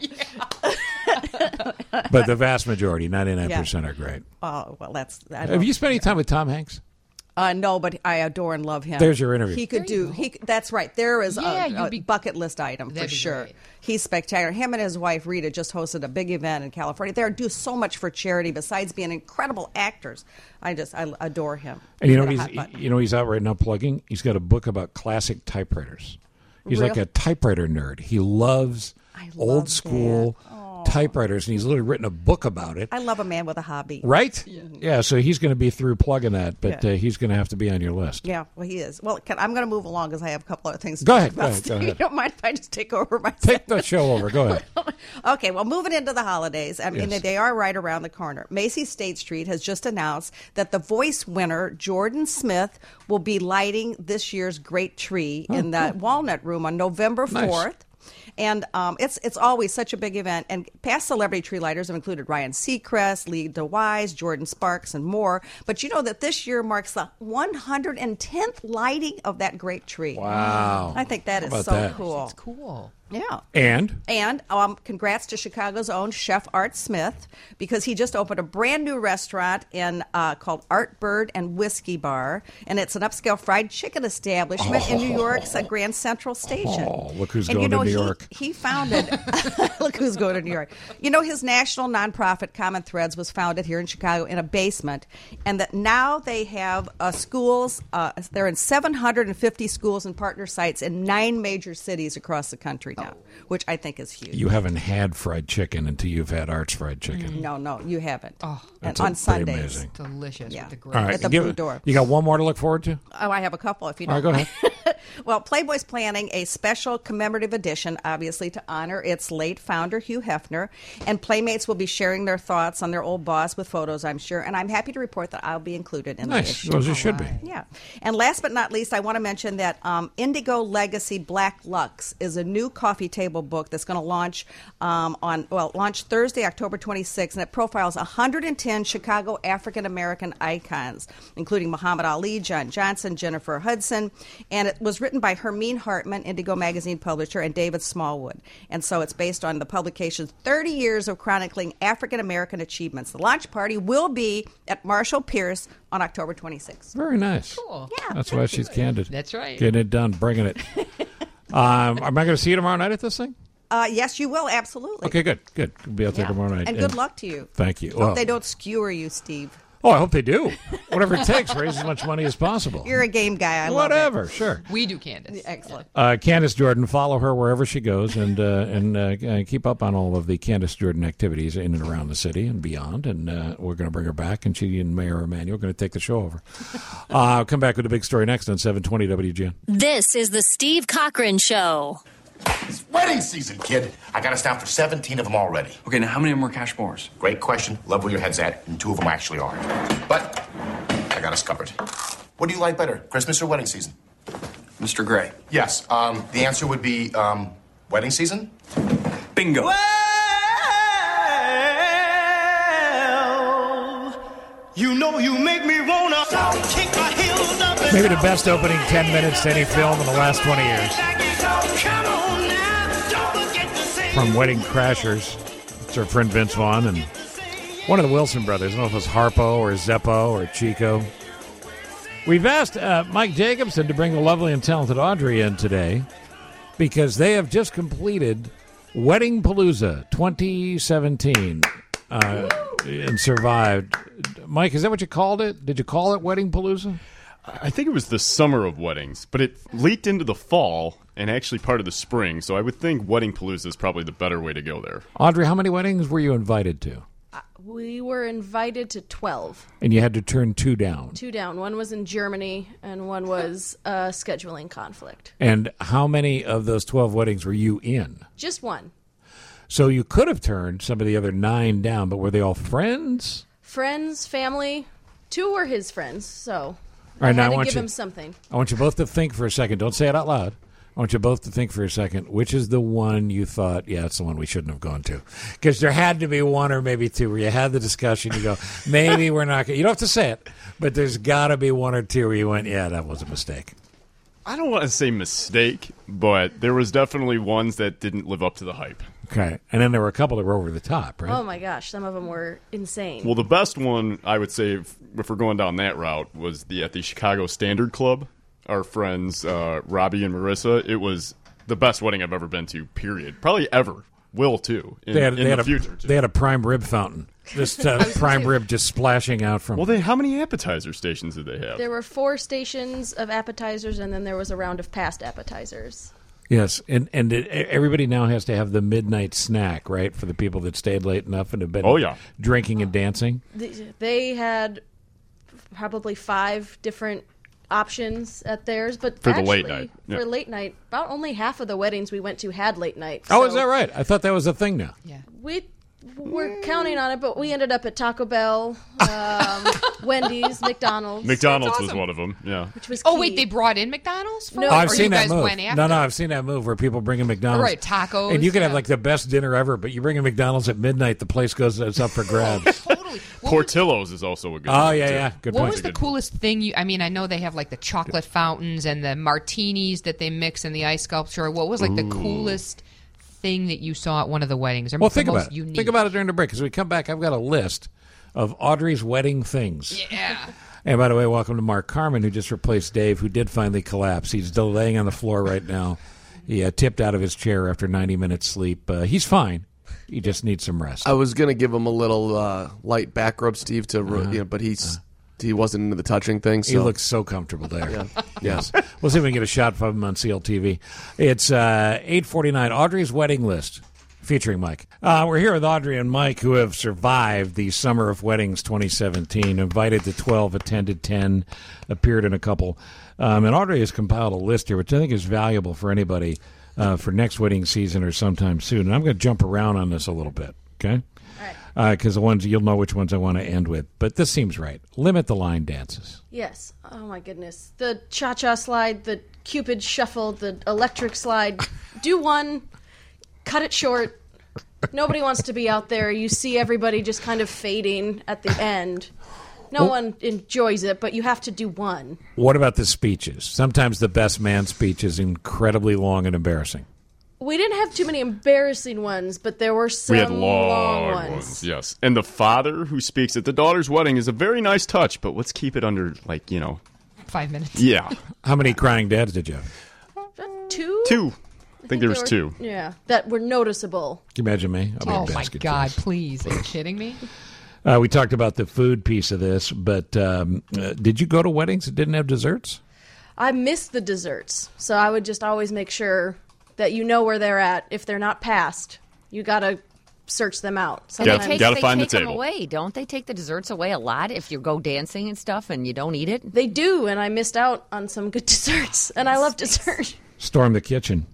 But the vast majority, ninety-nine percent, Yeah. are great. Oh well, that's. I Have don't- you spent any time with Tom Hanks? Uh, no, but I adore and love him. There's your interview. He could do. He. That's right. There is Yeah, a, you'd a be- bucket list item for That'd be sure. great. He's spectacular. Him and his wife Rita just hosted a big event in California. They do so much for charity besides being incredible actors. I just I adore him. And you know What a he's hot button. you know he's out right now plugging. He's got a book about classic typewriters. He's like Really? a typewriter nerd. He loves love old school that. typewriters, and he's literally written a book about it. I love a man with a hobby. Right? Yeah. So he's going to be through plugging that, but Yeah. uh, he's going to have to be on your list. Yeah, well, he is. Well, can, I'm going to move along because I have a couple other things to Go talk ahead, go about. ahead, go You ahead. don't mind if I just take over my Take the show over. Go ahead. Okay, well, moving into the holidays, I mean, Yes. they are right around the corner. Macy's State Street has just announced that the voice winner, Jordan Smith, will be lighting this year's great tree in the Walnut Room on November Nice. fourth. And um, it's it's always such a big event. And past celebrity tree lighters have included Ryan Seacrest, Lee DeWise, Jordan Sparks, and more. But you know that this year marks the one hundred tenth lighting of that great tree. Wow. I think that How is about so that? cool. It's cool. Yeah. And? And um, congrats to Chicago's own Chef Art Smith, because he just opened a brand new restaurant in uh, called Art Bird and Whiskey Bar, and it's an upscale fried chicken establishment Oh. in New York's uh, Grand Central Station. Oh, look who's and going you know, to New he, York. He founded, look who's going to New York. You know, his national nonprofit Common Threads was founded here in Chicago in a basement, and that now they have uh, schools, uh, they're in seven hundred fifty schools and partner sites in nine major cities across the country now, which I think is huge. You haven't had fried chicken until you've had Art's fried chicken. No, no, you haven't. Oh, That's and a- on Sundays. amazing. Delicious. Yeah. With the All gravy. right, At the give- Blue Door. You got one more to look forward to? Oh, I have a couple if you All don't right, go ahead. Well, Playboy's planning a special commemorative edition, obviously, to honor its late founder, Hugh Hefner. And Playmates will be sharing their thoughts on their old boss with photos, I'm sure. And I'm happy to report that I'll be included in Nice. the issue. Well, as it should be. Yeah. And last but not least, I want to mention that um, Indigo Legacy Black Lux is a new coffee table book that's going to launch um, on, well, launch Thursday, October twenty-sixth, and it profiles one hundred ten Chicago African-American icons, including Muhammad Ali, John Johnson, Jennifer Hudson. And it was written by Hermine Hartman, Indigo Magazine publisher, and David Smallwood. And so it's based on the publication's thirty years of chronicling African-American achievements. The launch party will be at Marshall Pierce on October twenty-sixth. Very nice. Cool. Yeah. That's why she's candid. That's right. Getting it done, bringing it. um, am I going to see you tomorrow night at this thing? Uh, yes, you will, absolutely. Okay, good, good. We'll be out there Yeah. tomorrow night. And good luck to you. Thank you. Hope Well, they don't skewer you, Steve. oh, I hope they do. Whatever it takes, raise as much money as possible. You're a game guy. I love it. Whatever, sure. We do, Candace. Excellent. Uh, Candace Jordan, follow her wherever she goes, and uh, and uh, uh, keep up on all of the Candace Jordan activities in and around the city and beyond. And uh, we're going to bring her back, and she and Mayor Emanuel are going to take the show over. uh, I'll come back with a big story next on seven twenty W G N. This is the Steve Cochran Show. It's wedding season, kid. I got us down for seventeen of them already. Okay, now how many of them are cash bars? Great question. Love where your head's at, and two of them actually are. But I got us covered. What do you like better, Christmas or wedding season? Mister Gray. Yes. Um, the answer would be um, wedding season. Bingo. You know you make me wanna kick my heels up and Maybe the best opening ten minutes to any film in the last twenty years. come on now, don't forget to sing. From Wedding Crashers. It's our friend Vince Vaughn and one of the Wilson brothers. I don't know if it was Harpo or Zeppo or Chico. We've asked uh, Mike Jacobson to bring the lovely and talented Audrey in today because they have just completed Wedding Palooza twenty seventeen uh, and survived. Mike, is that what you called it? Did you call it Wedding Palooza? I think it was the summer of weddings, but it leaked into the fall and actually part of the spring. So I would think Wedding Palooza is probably the better way to go there. Audrey, how many weddings were you invited to? We were invited to twelve. And you had to turn two down. Two down. One was in Germany, and one was a scheduling conflict. And how many of those twelve weddings were you in? Just one. So you could have turned some of the other nine down, but were they all friends? Friends, family. Two were his friends, so All right, I now had I to want give you, him something. I want you both to think for a second. Don't say it out loud. I want you both to think for a second. Which is the one you thought, yeah, it's the one we shouldn't have gone to? Because there had to be one or maybe two where you had the discussion. You go, maybe we're not going to. You don't have to say it, but there's got to be one or two where you went, yeah, that was a mistake. I don't want to say mistake, but there was definitely ones that didn't live up to the hype. Okay. And then there were a couple that were over the top, right? Oh my gosh, some of them were insane. Well, the best one, I would say, if, if we're going down that route, was the at the Chicago Standard Club. Our friends, uh, Robbie and Marissa. It was the best wedding I've ever been to, period. Probably ever. Will, too, in, they had, in they the had a, future. Too. They had a prime rib fountain. Just uh, prime rib just splashing out from... Well, they how many appetizer stations did they have? There were four stations of appetizers, and then there was a round of past appetizers. Yes, and and it, everybody now has to have the midnight snack, right, for the people that stayed late enough and have been oh, yeah. drinking and dancing. They had probably five different options at theirs, but For the actually, late night. Yeah. for late night, about only half of the weddings we went to had late night. Oh, so is that right? I thought that was a thing now. Yeah, we were counting on it, but we ended up at Taco Bell, um, Wendy's, McDonald's. McDonald's was one of them, yeah. Which was Oh key. wait, they brought in McDonald's? For No, it? Oh, I've Or seen you that guys move. went after No, no, that? I've seen that move where people bring in McDonald's. Right, tacos, And you can have yeah. like the best dinner ever, but you bring in McDonald's at midnight, the place goes, it's up for grabs. Portillo's is also a good Oh, one, yeah, too. yeah. Good what point. was the coolest thing you? I mean, I know they have like the chocolate fountains and the martinis that they mix in the ice sculpture. What was like the Ooh. coolest thing that you saw at one of the weddings? Or Well, the think most about it. unique? Think about it during the break. As we come back, I've got a list of Audrey's wedding things. Yeah. And by the way, welcome to Mark Carmen, who just replaced Dave, who did finally collapse. He's still laying on the floor right now. He uh, tipped out of his chair after ninety minutes sleep. Uh, he's fine. He just needs some rest. I was going to give him a little uh, light back rub, Steve, to uh-huh. you know, but he's uh-huh. he wasn't into the touching thing. So. He looks so comfortable there. yeah. Yes. We'll see if we can get a shot of him on C L T V. It's uh, eight forty-nine, Audrey's wedding list, featuring Mike. Uh, we're here with Audrey and Mike, who have survived the Summer of Weddings twenty seventeen, invited to twelve, attended ten, appeared in a couple. Um, and Audrey has compiled a list here, which I think is valuable for anybody uh, for next wedding season or sometime soon. And I'm going to jump around on this a little bit, okay? Because uh, the ones you'll know which ones I want to end with. But this seems right. Limit the line dances. Yes. Oh, my goodness. The cha-cha slide, the Cupid shuffle, the electric slide. Do one. Cut it short. Nobody wants to be out there. You see everybody just kind of fading at the end. No well, one enjoys it, but you have to do one. What about the speeches? Sometimes the best man speech is incredibly long and embarrassing. We didn't have too many embarrassing ones, but there were some we had long, long ones. ones. Yes. And the father who speaks at the daughter's wedding is a very nice touch, but let's keep it under, like, you know. Five minutes. Yeah. How many crying dads did you have? Two? Two. I think, I think there was were, two. Yeah, that were noticeable. Can you imagine me? Oh, my God, please. Are you kidding me? Uh, we talked about the food piece of this, but um, uh, did you go to weddings that didn't have desserts? I missed the desserts, so I would just always make sure that you know where they're at. If they're not passed, you got to search them out. Sometimes they take, gotta they find take the table. Them away, don't they? Take the desserts away a lot if you go dancing and stuff and you don't eat it? They do, and I missed out on some good desserts, and I love dessert. Storm the kitchen.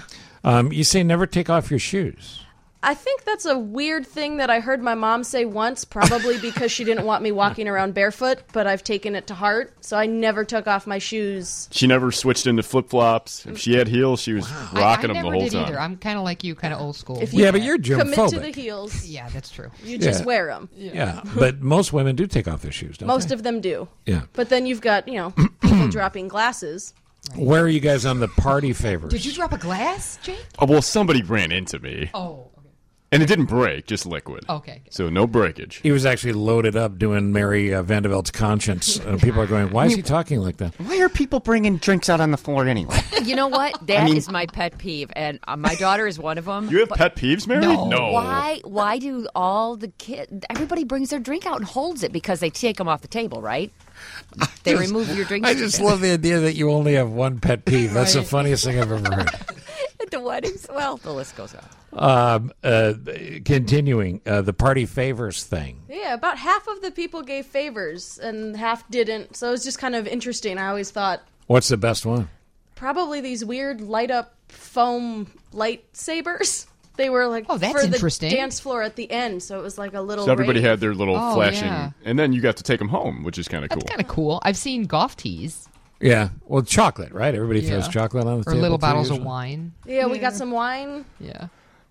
um, you say never take off your shoes. I think that's a weird thing that I heard my mom say once, probably because she didn't want me walking around barefoot, but I've taken it to heart, so I never took off my shoes. She never switched into flip-flops. If she had heels, she was wow. rocking I, I them the whole did time. Either. I'm kind of like you, kind of old school. If you yeah, but you're germophobic. Commit to the heels. Yeah, that's true. You just yeah. wear them. Yeah. yeah, but most women do take off their shoes, don't most they? of them do. Yeah. But then you've got, you know, people dropping glasses. Right. Where are you guys on the party favors? Did you drop a glass, Jake? Oh, well, somebody ran into me. Oh. And it didn't break, just liquid. Okay. So no breakage. He was actually loaded up doing Mary uh, Vanderbilt's Conscience. And people are going, why is he talking like that? Why are people bringing drinks out on the floor anyway? You know what? That I mean, is my pet peeve. And uh, my daughter is one of them. You have pet peeves, Mary? No. no. Why Why do all the kids, everybody brings their drink out and holds it because they take them off the table, right? They just, remove your drink. I just love the idea that you only have one pet peeve. That's right. The funniest thing I've ever heard. At the weddings, well, the list goes on. Um, uh, continuing, uh, the party favors thing. Yeah, about half of the people gave favors and half didn't. So it was just kind of interesting. I always thought. What's the best one? Probably these weird light up foam lightsabers. They were like oh, that's for the interesting. dance floor at the end, so it was like a little. So everybody rave. had their little oh, flashing, yeah. and then you got to take them home, which is kind of cool. That's kind of cool. I've seen golf tees. Yeah, well, chocolate, right? Everybody yeah. throws chocolate on the or table. Or little too, bottles usually. of wine. Yeah, yeah, we got some wine. Yeah.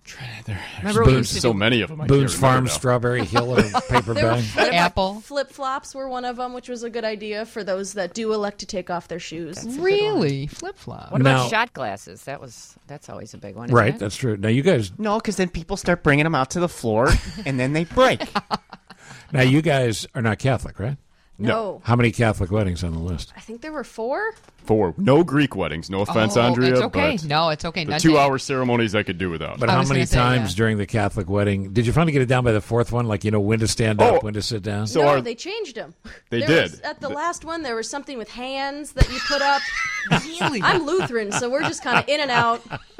Remember Boone's, so do, many of them. I Boone's Farm Strawberry Hill in a paper bag. Apple. Flip flops were one of them, which was a good idea for those that do elect to take off their shoes. Really, flip flops. What now, about shot glasses? That was that's always a big one. Right, it? that's true. Now you guys. No, because then people start bringing them out to the floor, and then they break. Now you guys are not Catholic, right? No. How many Catholic weddings on the list? I think there were four. Four. No Greek weddings. No offense, oh, Andrea. It's okay. But no, it's okay. The Not two-hour ceremonies I could do without. But I how was many say, times yeah. during the Catholic wedding did you finally get it down by the fourth one? Like, you know, when to stand oh, up, when to sit down? So no, our, they changed them. They there did. Was, at the last one, there was something with hands that you put up. Really? I'm Lutheran, so we're just kind of in and out.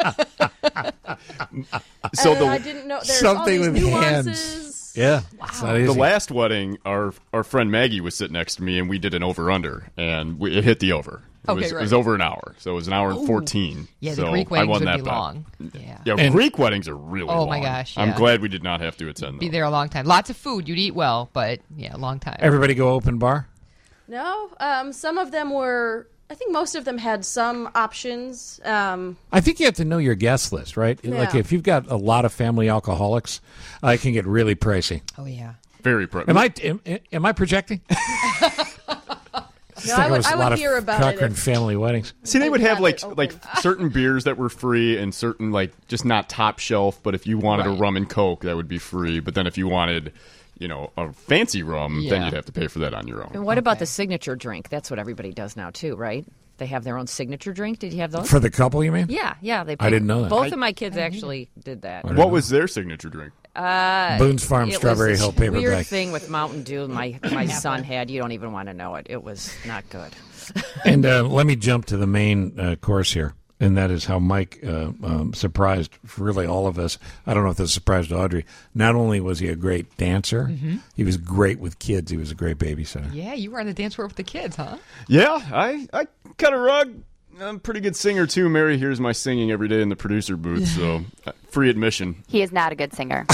so and the, I didn't know there's something all these with nuances. hands. Yeah. Wow. The last wedding, our our friend Maggie was sitting next to me, and we did an over-under, and we, it hit the over. It, okay, was, right. it was over an hour, so it was an hour and Ooh. fourteen. Yeah, the so Greek I weddings won would that be bet. long. Yeah, yeah and, Greek weddings are really oh long. my gosh, I'm yeah. glad we did not have to attend them. Be there a long time. Lots of food. You'd eat well, but yeah, a long time. Everybody go open bar? No, um, some of them were. I think most of them had some options. Um, I think you have to know your guest list, right? Yeah. Like if you've got a lot of family alcoholics, uh, it can get really pricey. Oh yeah. Very pricey. Am I am, am I projecting? No, I would, I would hear about it. Cochran if- family weddings. See, they would They have had like it open. like certain beers that were free and certain like just not top shelf. But if you wanted Right. a rum and coke, that would be free. But then if you wanted, you know, a fancy rum, then Yeah. you'd have to pay for that on your own. And what about the signature drink? That's what everybody does now too, right? They have their own signature drink. Did you have those? For the couple, you mean? Yeah, yeah. They I picked- didn't know that. Both I- of my kids actually did that. What was their signature drink? Uh, Boone's Farm it Strawberry was Hill this Weird paperback. thing with Mountain Dew. My my son had. You don't even want to know it. It was not good. And uh, let me jump to the main uh, course here, and that is how Mike uh, um, surprised really all of us. I don't know if this surprised Audrey. Not only was he a great dancer, Mhm. he was great with kids. He was a great babysitter. Yeah, you were on the dance floor with the kids, huh? Yeah, I I cut a rug. I'm a pretty good singer too. Mary hears my singing every day in the producer booth, so uh, free admission. He is not a good singer.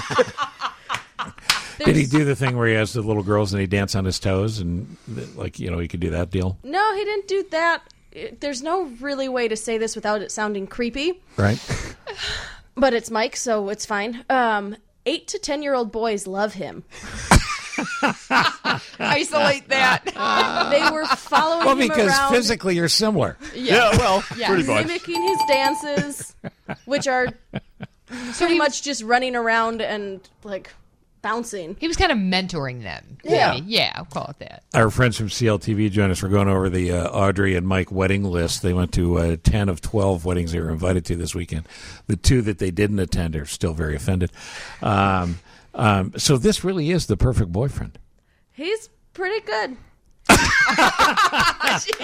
Did he do the thing where he has the little girls and he dance on his toes and like you know he could do that deal, No, he didn't do that. It- There's no really way to say this without it sounding creepy, right? but it's Mike, so it's fine. Um, eight to ten year old boys love him. Isolate that. They were following Well, him because around. physically you're similar. Yeah, well, yeah. pretty much. Mimicking his dances, which are pretty much just running around and like bouncing. He was kind of mentoring them. Yeah. maybe. Yeah, I'll call it that. Our friends from C L T V joined us. We're going over the uh, Audrey and Mike wedding list. They went to uh, ten of twelve weddings they were invited to this weekend. The two that they didn't attend are still very offended. Um, um, so this really is the perfect boyfriend. He's pretty good. That's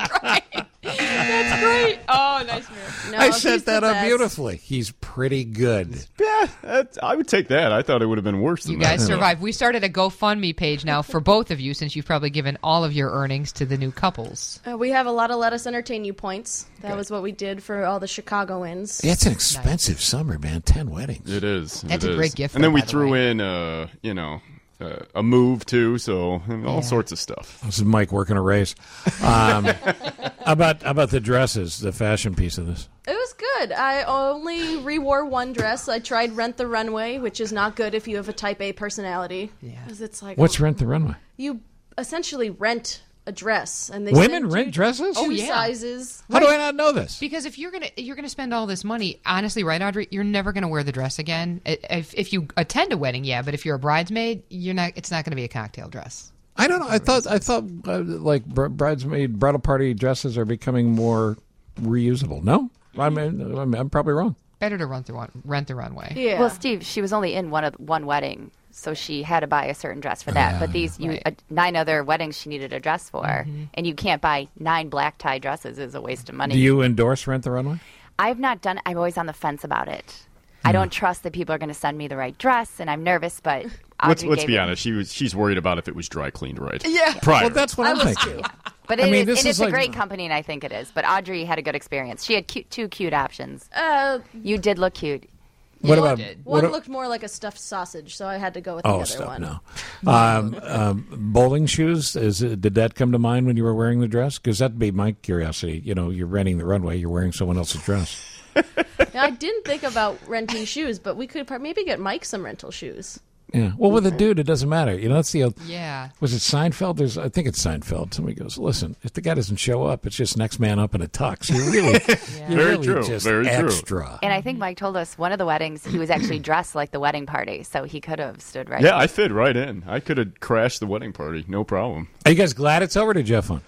great. Oh, nice mirror. No, I he's set the that up best. beautifully. He's pretty good. Yeah, that, I would take that. I thought it would have been worse than You that. guys survived. We started a GoFundMe page now for both of you since you've probably given all of your earnings to the new couples. Uh, we have a lot of Let Us Entertain You points. That was what we did for all the Chicagoans. Yeah, it's an expensive summer, man. Ten weddings. It is. That's it a is. great gift, And then though, we by the threw in, uh, you know, uh, a move too, so and all Yeah. sorts of stuff. This is Mike working a race. Um, how about how about the dresses, the fashion piece of this? It was good. I only rewore one dress. I tried Rent the Runway, which is not good if you have a Type A personality. Yeah, because it's like What's Rent the Runway? you essentially rent a dress, and they Women send rent you dresses? two Oh, yeah. sizes. How do I not know this? Because if you're gonna you're gonna spend all this money, honestly, right, Audrey, you're never gonna wear the dress again. I- If if you attend a wedding, yeah, but if you're a bridesmaid, you're not. It's not gonna be a cocktail dress. I don't know. I thought I thought uh, like br- bridesmaid bridal party dresses are becoming more reusable. No, I mean I'm, I'm probably wrong. Better to run through one, rent the runway. Yeah. Well, Steve, she was only in one of one wedding, so she had to buy a certain dress for that. but these you, uh, nine other weddings she needed a dress for, and you can't buy nine black tie dresses. Is a waste of money. Do you endorse Rent the Runway? I've not done. I'm always on the fence about it. I don't trust that people are going to send me the right dress, and I'm nervous. But Let's Audrey let's gave be it- honest. She was she's worried about if it was dry cleaned right. Yeah. Prior. Well, that's what I I'm was thinking. too. But I it mean, is- this it is is a like- great company, and I think it is. But Audrey had a good experience. She had cute, two cute options. Uh, You did look cute. What one, about one what, looked more like a stuffed sausage, so I had to go with oh the other stop one. no um, um, bowling shoes? Is it, did that come to mind when you were wearing the dress? Because that'd be my curiosity. You know, you're renting the runway. You're wearing someone else's dress. Now, I didn't think about renting shoes, but we could par- maybe get Mike some rental shoes. Yeah. Well, with a dude, it doesn't matter. You know, that's the old. Yeah. Was it Seinfeld? There's, I think it's Seinfeld. Somebody goes, "Listen, if the guy doesn't show up, it's just next man up in a tux. You're really, you're Very really true, just very true. extra." And I think Mike told us one of the weddings he was actually dressed like the wedding party, so he could have stood right. Yeah, I fit right in. I could have crashed the wedding party, no problem. Are you guys glad it's over? Did you have fun?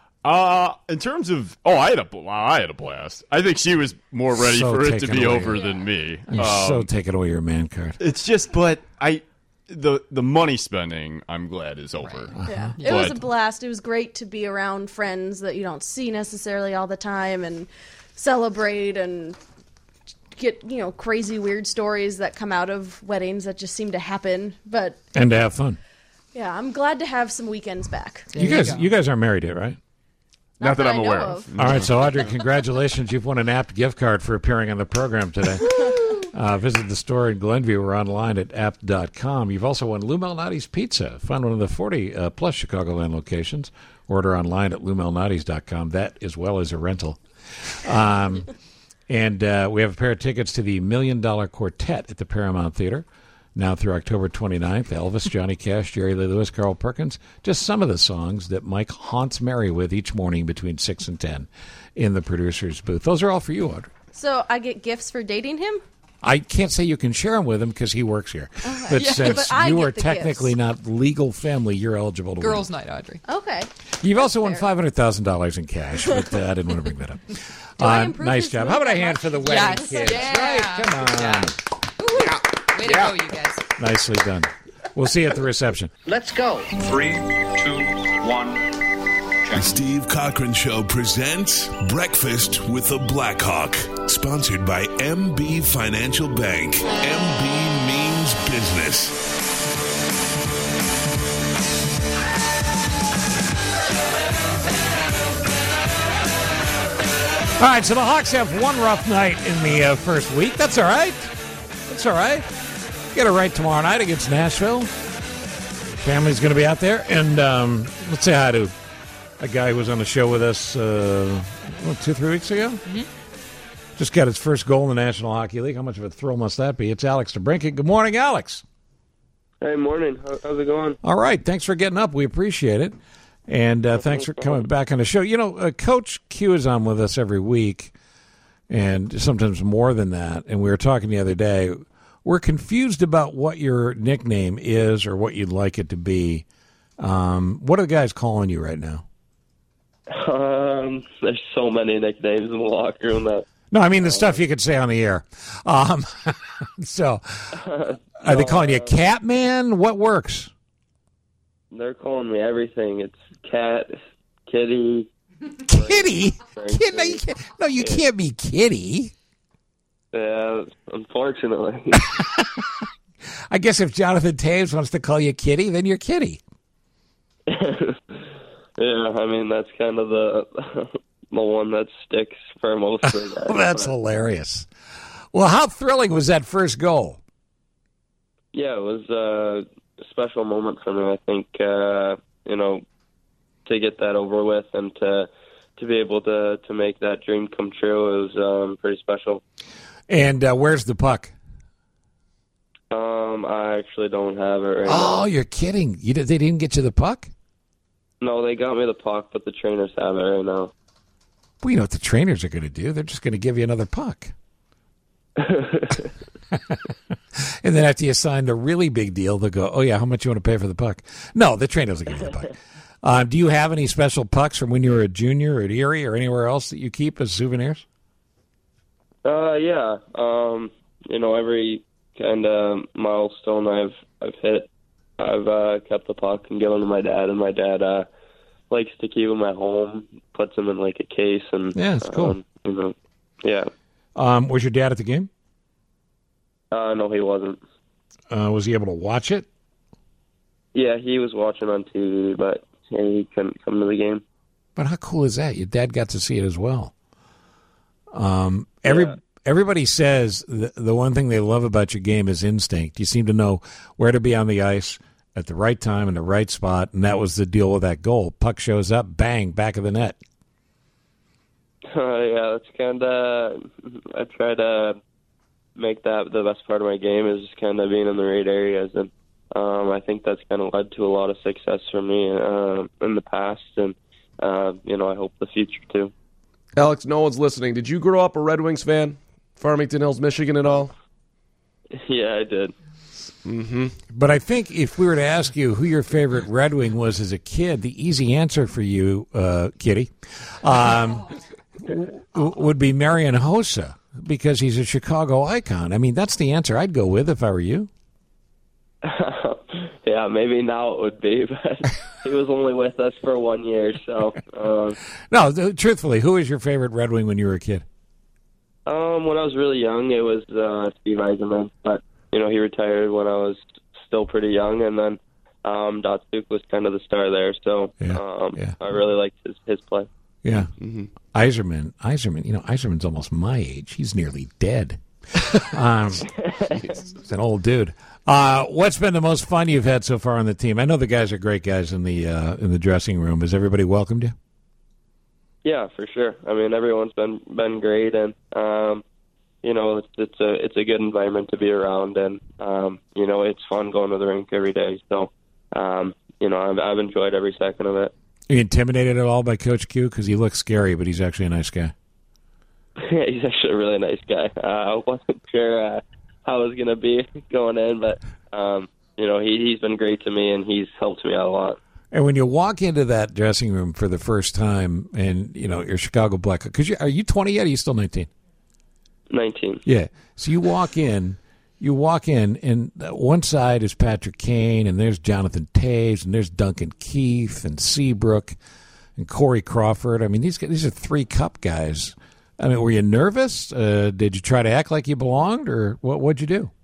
Uh, in terms of, oh, I had a, bl- I had a blast. I think she was more ready So for it to taken be away. over than me. You're Um, so taking away your man card. It's just, but I, the the money spending, I'm glad is over. Yeah. It was a But- blast. It was great to be around friends that you don't see necessarily all the time and celebrate and get, you know, crazy weird stories that come out of weddings that just seem to happen. But And to have fun. yeah, I'm glad to have some weekends back. You guys, you guys aren't married yet, right? Not, that, that I'm I know aware of. of. All right, so Audrey, congratulations. You've won an apt gift card for appearing on the program today. Uh, visit the store in Glenview or online at apt dot com. You've also won Lou Malnati's Pizza. Find one of the forty uh, plus Chicagoland locations. Order online at lou malnati's dot com. That as well as a rental. Um, and uh, we have a pair of tickets to the Million Dollar Quartet at the Paramount Theater. now through October twenty-ninth. Elvis, Johnny Cash, Jerry Lee Lewis, Carl Perkins. Just some of the songs that Mike haunts Mary with each morning between six and ten in the producer's booth. Those are all for you, Audrey. So I get gifts for dating him? I can't say you can share them with him because he works here. Okay. But Yeah, since but I you get are the technically gifts. not legal family, you're eligible to Girls' win. night, Audrey. Okay. You've also won five hundred thousand dollars in cash, but uh, I didn't want to bring that up. Do I Uh, improve nice his job. mood How about a that hand much? for the wedding Yes. kids? Yeah. Right, come on. Yeah. Way to go, you guys. Nicely done. We'll see you at the reception. Let's go. Three, two, one. The Steve Cochran Show presents Breakfast with the Blackhawk, sponsored by M B Financial Bank. M B means business. All right, so the Hawks have one rough night in the uh, first week. That's all right. That's all right. Get it right tomorrow night against Nashville. Family's going to be out there. And um, let's say hi to a guy who was on the show with us uh, what, two, three weeks ago. Mm-hmm. Just got his first goal in the National Hockey League. How much of a thrill must that be? It's Alex DeBrincat. Good morning, Alex. Hey, morning. How- How's it going? All right. Thanks for getting up. We appreciate it. And uh, thanks for coming back on the show. You know, uh, Coach Q is on with us every week, and sometimes more than that. And we were talking the other day. We're confused about what your nickname is or what you'd like it to be. Um, what are the guys calling you right now? Um, there's so many nicknames in the locker room that. No, I mean the stuff you could say on the air. Um, so, are they calling you Catman? What works? They're calling me everything. It's cat, kitty. Kitty? Kid, no, you can't, no, you can't be Kitty. Yeah, unfortunately. I guess if Jonathan Taves wants to call you Kitty, then you're Kitty. Yeah, I mean that's kind of the the one that sticks for most of the guys. That's hilarious. Well, how thrilling was that first goal? Yeah, it was uh, a special moment for me. I think uh, you know to get that over with and to to be able to to make that dream come true. It was um, pretty special. And uh, where's the puck? Um, I actually don't have it right Oh, now. you're kidding! You did, they didn't get you the puck? No, they got me the puck, but the trainers have it right now. Well, you know what the trainers are going to do? They're just going to give you another puck. And then after you signed a really big deal, they'll go, oh, yeah, how much you want to pay for the puck? No, the trainers will give you the puck. Uh, do you have any special pucks from when you were a junior at Erie or anywhere else that you keep as souvenirs? Uh, yeah. Um, you know, every kind of milestone I've I've hit, I've uh, kept the puck and given to my dad, and my dad uh, likes to keep them at home, puts them in like a case, and Yeah, it's cool. Um, you know, yeah. Um, was your dad at the game? Uh, no, he wasn't. Uh, was he able to watch it? Yeah, he was watching on T V, but yeah, he couldn't come to the game. But how cool is that? Your dad got to see it as well. Um, every everybody says the, the one thing they love about your game is instinct. You seem to know where to be on the ice at the right time in the right spot, and that was the deal with that goal. Puck shows up, bang, back of the net. Uh, yeah, that's kind of. I try to make that the best part of my game is kind of being in the right areas, and um, I think that's kind of led to a lot of success for me uh, in the past, and uh, you know, I hope the future too. Alex, no one's listening. Did you grow up a Red Wings fan? Farmington Hills, Michigan at all? Yeah, I did. Mm-hmm. But I think if we were to ask you who your favorite Red Wing was as a kid, the easy answer for you, uh, Kitty, um, w- would be Marian Hossa, because he's a Chicago icon. I mean, that's the answer I'd go with if I were you. Yeah, maybe now it would be, but he was only with us for one year, so. Um, No, th- truthfully, who was your favorite Red Wing when you were a kid? um, when I was really young, it was uh, Steve Eisenman, but you know he retired when I was still pretty young, and then um, Datsuk was kind of the star there, so um, I really liked his his play. Yeah. Mm-hmm. Iserman, Iserman, you know, Iserman's almost my age. He's nearly dead. Um, he's an old dude. Uh, what's been the most fun you've had so far on the team? I know the guys are great guys in the uh, in the dressing room. Has everybody welcomed you? Yeah, for sure. I mean, everyone's been been great, and um, you know, it's, it's a it's a good environment to be around, and um, you know, it's fun going to the rink every day. So, um, you know, I've, I've enjoyed every second of it. Are you intimidated at all by Coach Q? Because he looks scary, but he's actually a nice guy. Yeah, he's actually a really nice guy. Uh, I wasn't sure uh, how it was going to be going in, but um, you know, he he's been great to me, and he's helped me out a lot. And when you walk into that dressing room for the first time, and you know you're Chicago Black, because you, are you twenty yet? Or are you still nineteen? Nineteen. Yeah. So you walk in, you walk in, and one side is Patrick Kane, and there's Jonathan Toews, and there's Duncan Keith, and Seabrook, and Corey Crawford. I mean, these these are three Cup guys. I mean, were you nervous? Uh, did you try to act like you belonged, or what? What'd you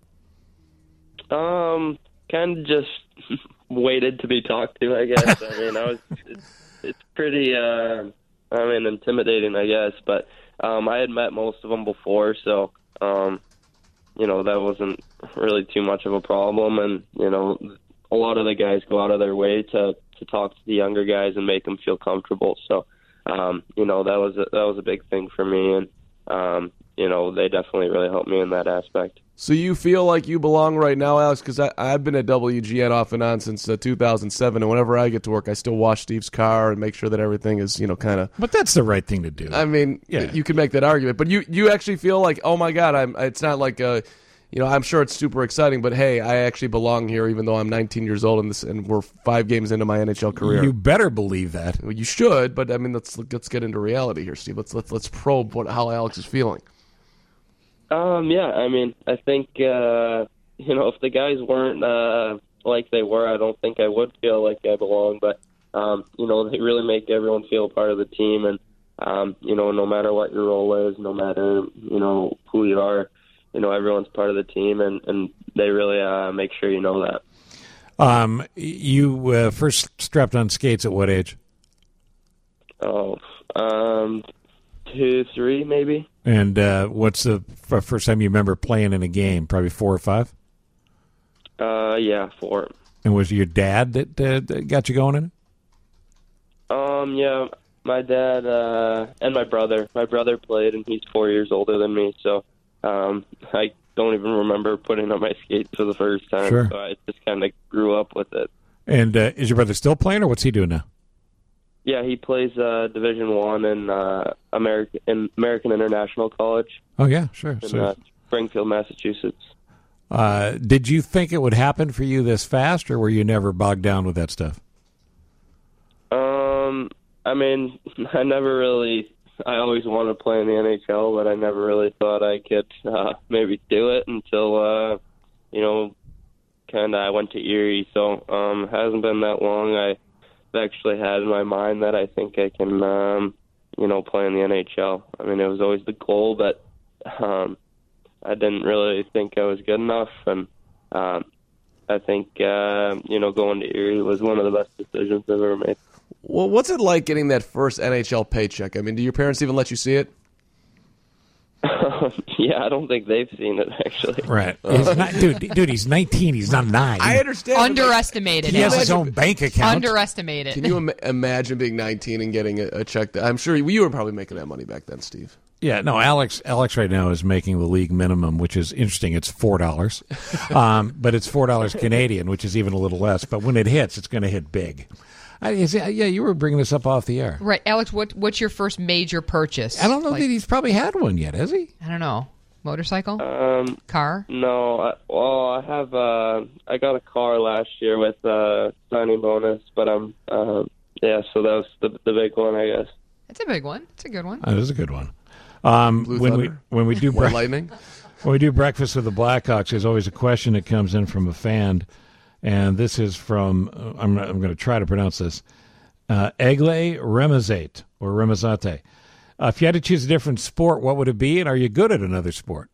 do? Um, kind of just waited to be talked to, I guess. I mean, I was. It's, it's pretty. Uh, I mean, intimidating, I guess, but. Um, I had met most of them before, so, um, you know, that wasn't really too much of a problem. And, you know, a lot of the guys go out of their way to, to talk to the younger guys and make them feel comfortable. So, um, you know, that was a, that was a big thing for me. And, um, you know, they definitely really helped me in that aspect. So you feel like you belong right now, Alex? Because I've been at W G N off and on since uh, two thousand seven, and whenever I get to work, I still wash Steve's car and make sure that everything is, you know, kind of. But that's the right thing to do. I mean, yeah. You can make that argument, but you, you actually feel like, oh my God, I'm. It's not like, uh, you know, I'm sure it's super exciting, but hey, I actually belong here, even though I'm nineteen years old and this, and we're five games into my N H L career. You better believe that. Well, you should, but I mean, let's let's get into reality here, Steve. Let's let's let's probe what how Alex is feeling. Um, yeah, I mean, I think, uh, you know, if the guys weren't uh, like they were, I don't think I would feel like I belong. But, um, you know, they really make everyone feel part of the team. And, um, you know, no matter what your role is, no matter, you know, who you are, you know, everyone's part of the team. And, and they really uh, make sure you know that. Um, you uh, first strapped on skates at what age? Oh, um, two, three, maybe. And uh, what's the f- first time you remember playing in a game? Probably four or five? Uh, yeah, four. And was it your dad that, uh, that got you going in it? Um, yeah, my dad uh, and my brother. My brother played, and he's four years older than me, so um, I don't even remember putting on my skates for the first time. Sure. So I just kind of grew up with it. And uh, is your brother still playing, or what's he doing now? Yeah, he plays uh, Division One in uh, American in American International College. Oh yeah, sure. In So, uh, Springfield, Massachusetts. uh, did you think it would happen for you this fast, or were you never bogged down with that stuff? Um, I mean, I never really. I always wanted to play in the N H L, but I never really thought I could uh, maybe do it until uh, you know, kind of I went to Erie. So um, it hasn't been that long. I actually had in my mind that I think I can, um, you know, play in the N H L. I mean, it was always the goal, but um, I didn't really think I was good enough, and um, I think, uh, you know, going to Erie was one of the best decisions I've ever made. Well, what's it like getting that first N H L paycheck? I mean, do your parents even let you see it? Yeah, I don't think they've seen it, actually. Right. He's not, dude, dude, he's nineteen. He's not nine. I understand. Underestimated. He has him. his own bank account. Underestimated. Can you Im- imagine being nineteen and getting a, a check? That, I'm sure you, you were probably making that money back then, Steve. Yeah, no, Alex Alex right now is making the league minimum, which is interesting. It's four dollars. um, but it's four dollars Canadian, which is even a little less. But when it hits, it's going to hit big. I, yeah, you were bringing this up off the air. Right. Alex, what what's your first major purchase? I don't know Like- that he's probably had one yet, has he? I don't know. Motorcycle? Um, car? No. I, well, I have. Uh, I got a car last year with a signing bonus, but I'm. Uh, yeah, so that was the the big one, I guess. It's a big one. It's a good one. That is a good one. Um, Blue when Thunder? we when we do White bre- Lightning? when we do breakfast with the Blackhawks, there's always a question that comes in from a fan, and this is from uh, I'm I'm going to try to pronounce this, uh, Egle Remazate or Remazate. Uh, if you had to choose a different sport, what would it be? And are you good at another sport?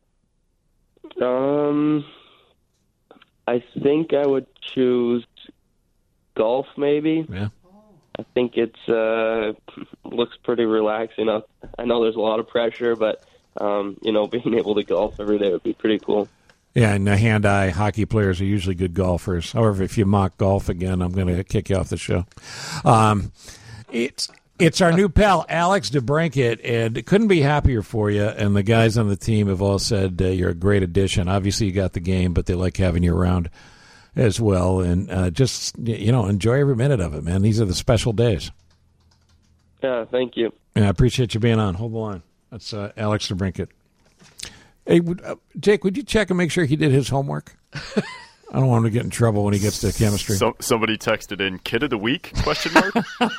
Um, I think I would choose golf, maybe. Yeah. I think it's uh looks pretty relaxing. I I know there's a lot of pressure, but um, you know, being able to golf every day would be pretty cool. Yeah, and uh, hand-eye hockey players are usually good golfers. However, if you mock golf again, I'm going to kick you off the show. Um, it's It's our new pal, Alex DeBrincat, and couldn't be happier for you. And the guys on the team have all said uh, you're a great addition. Obviously, you got the game, but they like having you around as well. And uh, just, you know, enjoy every minute of it, man. These are the special days. Yeah, thank you. Yeah, I appreciate you being on. Hold the line. That's uh, Alex DeBrincat. Hey, would, uh, Jake, would you check and make sure he did his homework? I don't want him to get in trouble when he gets to chemistry. So, somebody texted in, kid of the week, question mark?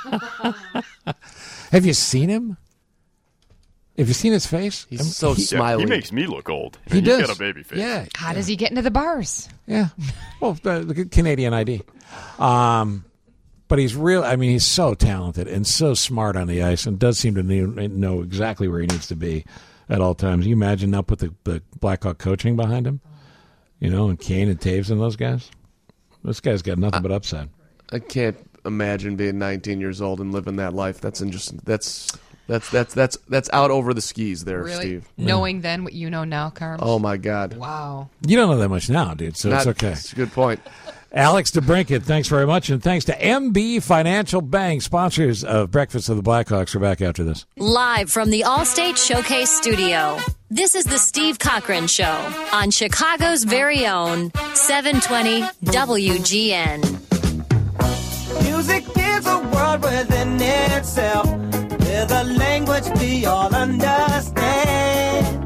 Have you seen him? Have you seen his face? He's I mean, so he, smiley. He makes me look old. He He's does. got a baby face. Yeah. How does he get into the bars? Yeah. Well, the, the Canadian I D. Um, but he's real. I mean, he's so talented and so smart on the ice and does seem to know exactly where he needs to be at all times. You imagine now put the, the Blackhawk coaching behind him? You know, and Kane and Taves and those guys. This guy's got nothing but upside. I can't imagine being nineteen years old and living that life. That's interesting. That's that's that's that's that's out over the skis there, Really? Steve. Knowing then what you know now, Carms? Oh my God! Wow. You don't know that much now, dude, so Not- it's okay. That's a good point. Alex DeBrincat, thanks very much. And thanks to M B Financial Bank, sponsors of Breakfast of the Blackhawks. We're back after this. Live from the Allstate Showcase Studio, this is the Steve Cochran Show on Chicago's very own seven twenty W G N. Music is a world within itself, with a language we all understand.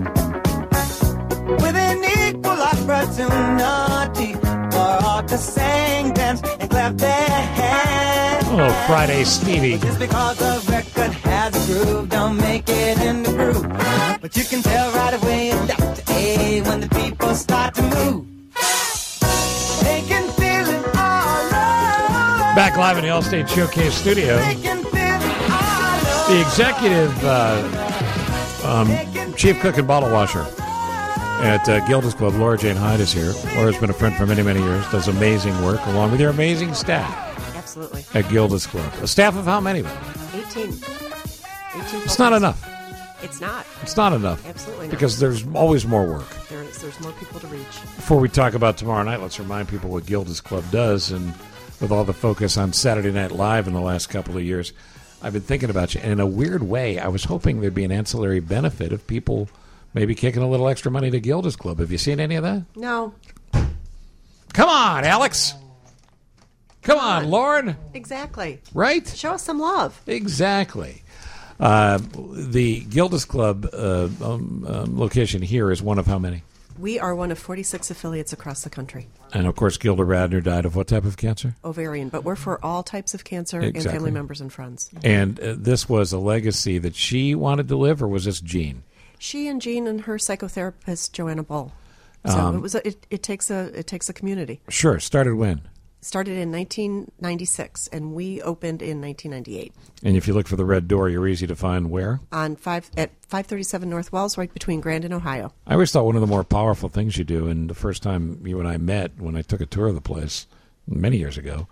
With an equal opportunity for all to sing, dance, and clap their hands. Oh, Friday, Stevie. Just because the record has a groove, don't make it in the groove. But you can tell right away, Doctor A, when the people start to move. They can feel it all over. Back live in the Allstate Showcase Studio. They can feel it all over. The executive uh, um, chief cook and bottle washer at uh, Gilda's Club, Laura Jane Hyde, is here. Laura's been a friend for many, many years, does amazing work along with your amazing staff Absolutely. at Gilda's Club. A staff of how many? eighteen. eighteen It's not enough. It's not. It's not enough. Absolutely not. Because there's always more work. There's, there's more people to reach. Before we talk about tomorrow night, let's remind people what Gilda's Club does. And with all the focus on Saturday Night Live in the last couple of years, I've been thinking about you. And in a weird way, I was hoping there'd be an ancillary benefit of people maybe kicking a little extra money to Gilda's Club. Have you seen any of that? No. Come on, Alex. Come on, Lauren. Exactly. Right? Show us some love. Exactly. Uh, the Gilda's Club uh, um, um, location here is one of how many? We are one of forty-six affiliates across the country. And, of course, Gilda Radner died of what type of cancer? Ovarian, but we're for all types of cancer and Exactly. family members and friends. And uh, this was a legacy that she wanted to live, or was this Jean? She and Jean and her psychotherapist Joanna Bull. So Um, it was a, it, it takes a it takes a community. Sure. Started when? Started in nineteen ninety-six and we opened in nineteen ninety-eight And if you look for the Red Door, you're easy to find where? on five at five thirty-seven North Wells, right between Grand and Ohio. I always thought one of the more powerful things you do, and the first time you and I met when I took a tour of the place many years ago,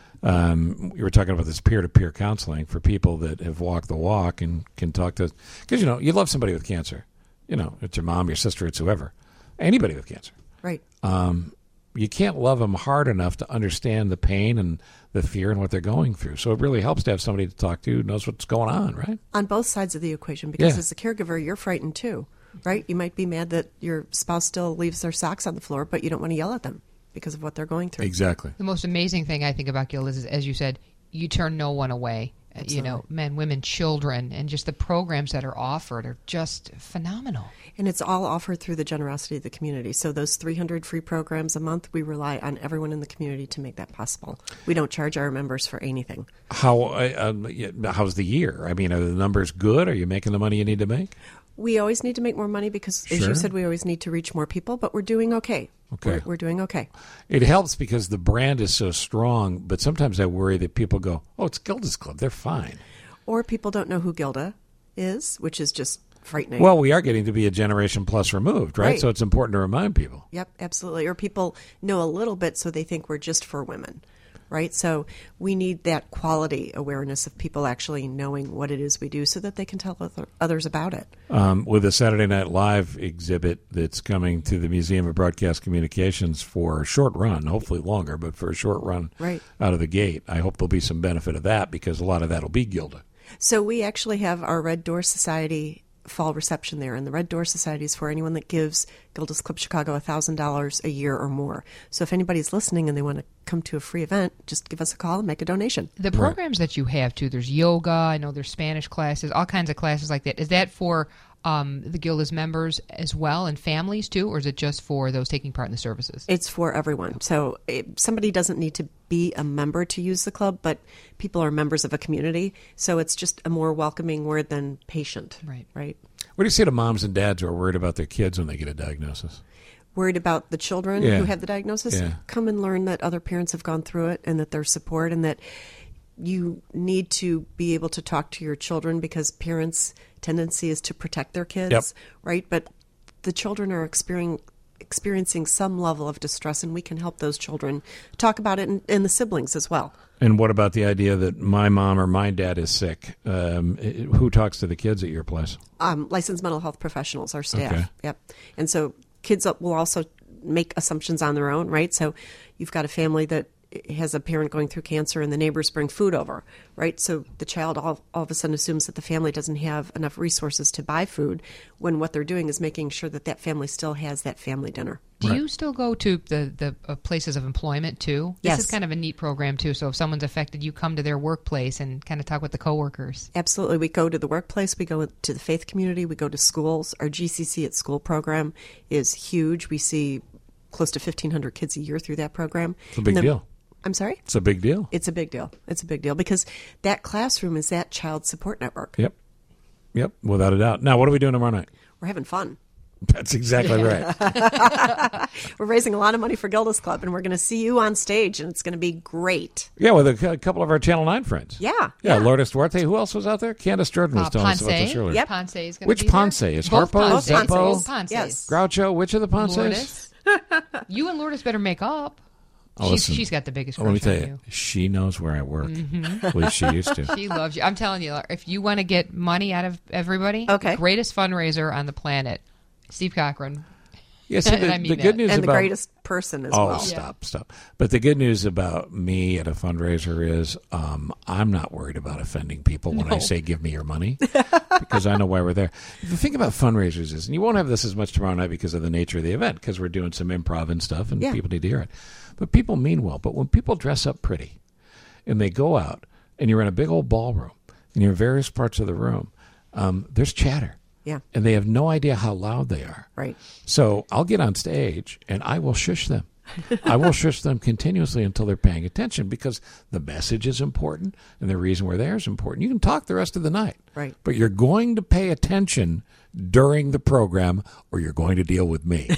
um, we were talking about this peer-to-peer counseling for people that have walked the walk and can talk to, because, you know, you love somebody with cancer. You know, it's your mom, your sister, it's whoever. Anybody with cancer. Right. Um, you can't love them hard enough to understand the pain and the fear and what they're going through. So it really helps to have somebody to talk to who knows what's going on, right? On both sides of the equation, because Yeah. as a caregiver, you're frightened too, right? You might be mad that your spouse still leaves their socks on the floor, but you don't want to yell at them because of what they're going through. Exactly. The most amazing thing I think about Gilda's is, as you said, you turn no one away. Uh, You know, men, women, children, and just the programs that are offered are just phenomenal. And it's all offered through the generosity of the community. So those three hundred free programs a month, we rely on everyone in the community to make that possible. We don't charge our members for anything. How uh, um, yeah, how's the year? I mean, are the numbers good? Are you making the money you need to make? We always need to make more money because, as Sure. you said, we always need to reach more people, but we're doing okay. Okay. We're, we're doing okay. It helps because the brand is so strong, but sometimes I worry that people go, oh, it's Gilda's Club. They're fine. Or people don't know who Gilda is, which is just frightening. Well, we are getting to be a generation plus removed, right? Right. So it's important to remind people. Yep, absolutely. Or people know a little bit, so they think we're just for women, right? So we need that quality awareness of people actually knowing what it is we do so that they can tell other, others about it. Um, with the Saturday Night Live exhibit that's coming to the Museum of Broadcast Communications for a short run, hopefully longer, but for a short run Right. out of the gate, I hope there'll be some benefit of that because a lot of that will be Gilda. So we actually have our Red Door Society fall reception there, and the Red Door Society is for anyone that gives Gilda's Club Chicago one thousand dollars a year or more. So if anybody's listening and they want to come to a free event, just give us a call and make a donation. The programs that you have, too, there's yoga, I know there's Spanish classes, all kinds of classes like that. Is that for um, the Gilda's members as well and families, too, or is it just for those taking part in the services? It's for everyone. So it, somebody doesn't need to be a member to use the club, but people are members of a community. So it's just a more welcoming word than patient. Right. Right. What do you say to moms and dads who are worried about their kids when they get a diagnosis? Worried about the children Yeah. who have the diagnosis? Yeah. Come and learn that other parents have gone through it and that there's support, and that you need to be able to talk to your children, because parents' tendency is to protect their kids, Yep. right? But the children are experiencing experiencing some level of distress, and we can help those children talk about it, and, and the siblings as well. And what about the idea that my mom or my dad is sick? Um, who talks to the kids at your place? Um, licensed mental health professionals, our staff. Okay. Yep. And so kids will also make assumptions on their own, right? So you've got a family that has a parent going through cancer and the neighbors bring food over, right? So the child all, all of a sudden assumes that the family doesn't have enough resources to buy food, when what they're doing is making sure that that family still has that family dinner. Do you still go to the, the uh, places of employment, too? This Yes. is kind of a neat program, too. So if someone's affected, you come to their workplace and kind of talk with the coworkers. Absolutely. We go to the workplace. We go to the faith community. We go to schools. Our G C C at School program is huge. We see close to fifteen hundred kids a year through that program. It's a big And then- deal. I'm sorry? It's a big deal. It's a big deal. It's a big deal because that classroom is that child support network. Yep. Yep, without a doubt. Now, what are we doing tomorrow night? We're having fun. That's exactly right. We're raising a lot of money for Gilda's Club, and we're going to see you on stage, and it's going to be great. Yeah, with a, c- a couple of our Channel nine friends. Yeah. Yeah, Lourdes Duarte. Who else was out there? Candace Jordan was Uh, telling us about this Ponce. earlier. Yep. Ponce is gonna Which be there. Ponce? Is Both Harpo? Ponces. Zeppo? Both Ponces. Yes. Groucho? Which of the Ponces? Lourdes. You and Lourdes better make up. Oh, she's, listen. she's got the biggest Oh, crush let me tell on you, you. she knows where I work. Mhm. At least she used to. She loves you. I'm telling you, if you want to get money out of everybody, okay, greatest fundraiser on the planet, Steve Cochran. Yeah, see, And the, I mean the that. good news and the about greatest person as oh, well. stop, stop. But the good news about me at a fundraiser is um, I'm not worried about offending people when I No. say give me your money, because I know why we're there. The thing about fundraisers is, and you won't have this as much tomorrow night because of the nature of the event, because we're doing some improv and stuff, and Yeah. people need to hear it. But people mean well. But when people dress up pretty and they go out and you're in a big old ballroom and you're in various parts of the room, um, there's chatter. Yeah. And they have no idea how loud they are. Right. So I'll get on stage and I will shush them. I will shush them continuously until they're paying attention, because the message is important and the reason we're there is important. You can talk the rest of the night. Right. But you're going to pay attention during the program or you're going to deal with me.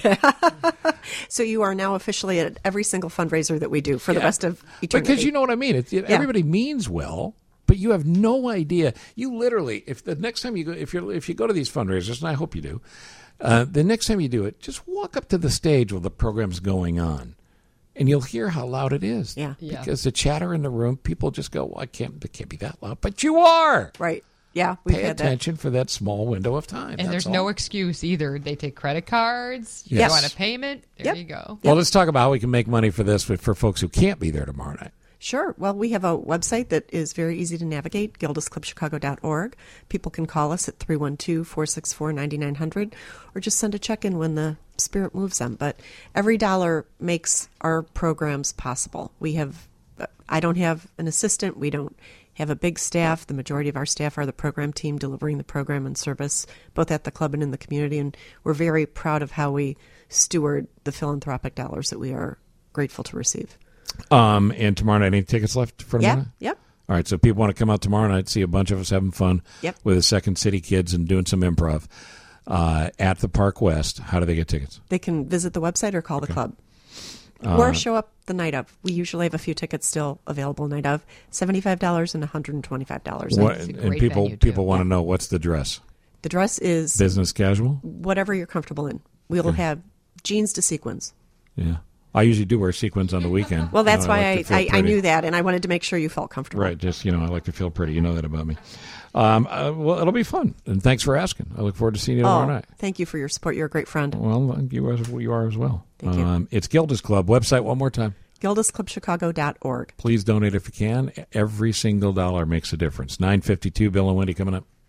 So you are now officially at every single fundraiser that we do for the Yeah. rest of eternity. Because you know what I mean. It, it- Yeah. Everybody means well, but you have no idea. You literally, if the next time you go, if you if you go to these fundraisers, and I hope you do, uh, the next time you do it, just walk up to the stage while the program's going on, and you'll hear how loud it is. Yeah. Yeah. Because the chatter in the room, people just go, "Well, I can't. It can't be that loud," but you are. Right. Yeah. We've Pay had that. attention for that small window of time. And That's there's all. no excuse either. They take credit cards. You Yes. want a payment? There Yep. you go. Well, let's talk about how we can make money for this for, for folks who can't be there tomorrow night. Sure. Well, we have a website that is very easy to navigate, gildas club chicago dot org. People can call us at three one two, four six four, nine nine zero zero or just send a check in when the spirit moves them. But every dollar makes our programs possible. We have, I don't have an assistant. We don't have a big staff. The majority of our staff are the program team delivering the program and service, both at the club and in the community. And we're very proud of how we steward the philanthropic dollars that we are grateful to receive. Um, and tomorrow night, any tickets left for Yeah, tomorrow? yep. All right, so people want to come out tomorrow night, see a bunch of us having fun Yep. with the Second City kids and doing some improv uh, at the Park West. How do they get tickets? They can visit the website or call the club. Uh, or show up the night of. We usually have a few tickets still available night of. seventy-five dollars and one hundred twenty-five dollars. What, and people people want to know, what's the dress? The dress is Business casual? whatever you're comfortable in. We'll have jeans to sequins. Yeah. I usually do wear sequins on the weekend. Well, that's You know, why like I, to feel I, I pretty. knew that, and I wanted to make sure you felt comfortable. Right, just, you know, I like to feel pretty. You know that about me. Um, uh, well, it'll be fun, and thanks for asking. I look forward to seeing you tomorrow Oh, night. thank you for your support. You're a great friend. Well, you are, you are as well. Thank you. Um, it's Gilda's Club. Website one more time. gildas club chicago dot org. Please donate if you can. Every single dollar makes a difference. nine fifty-two, Bill and Wendy coming up.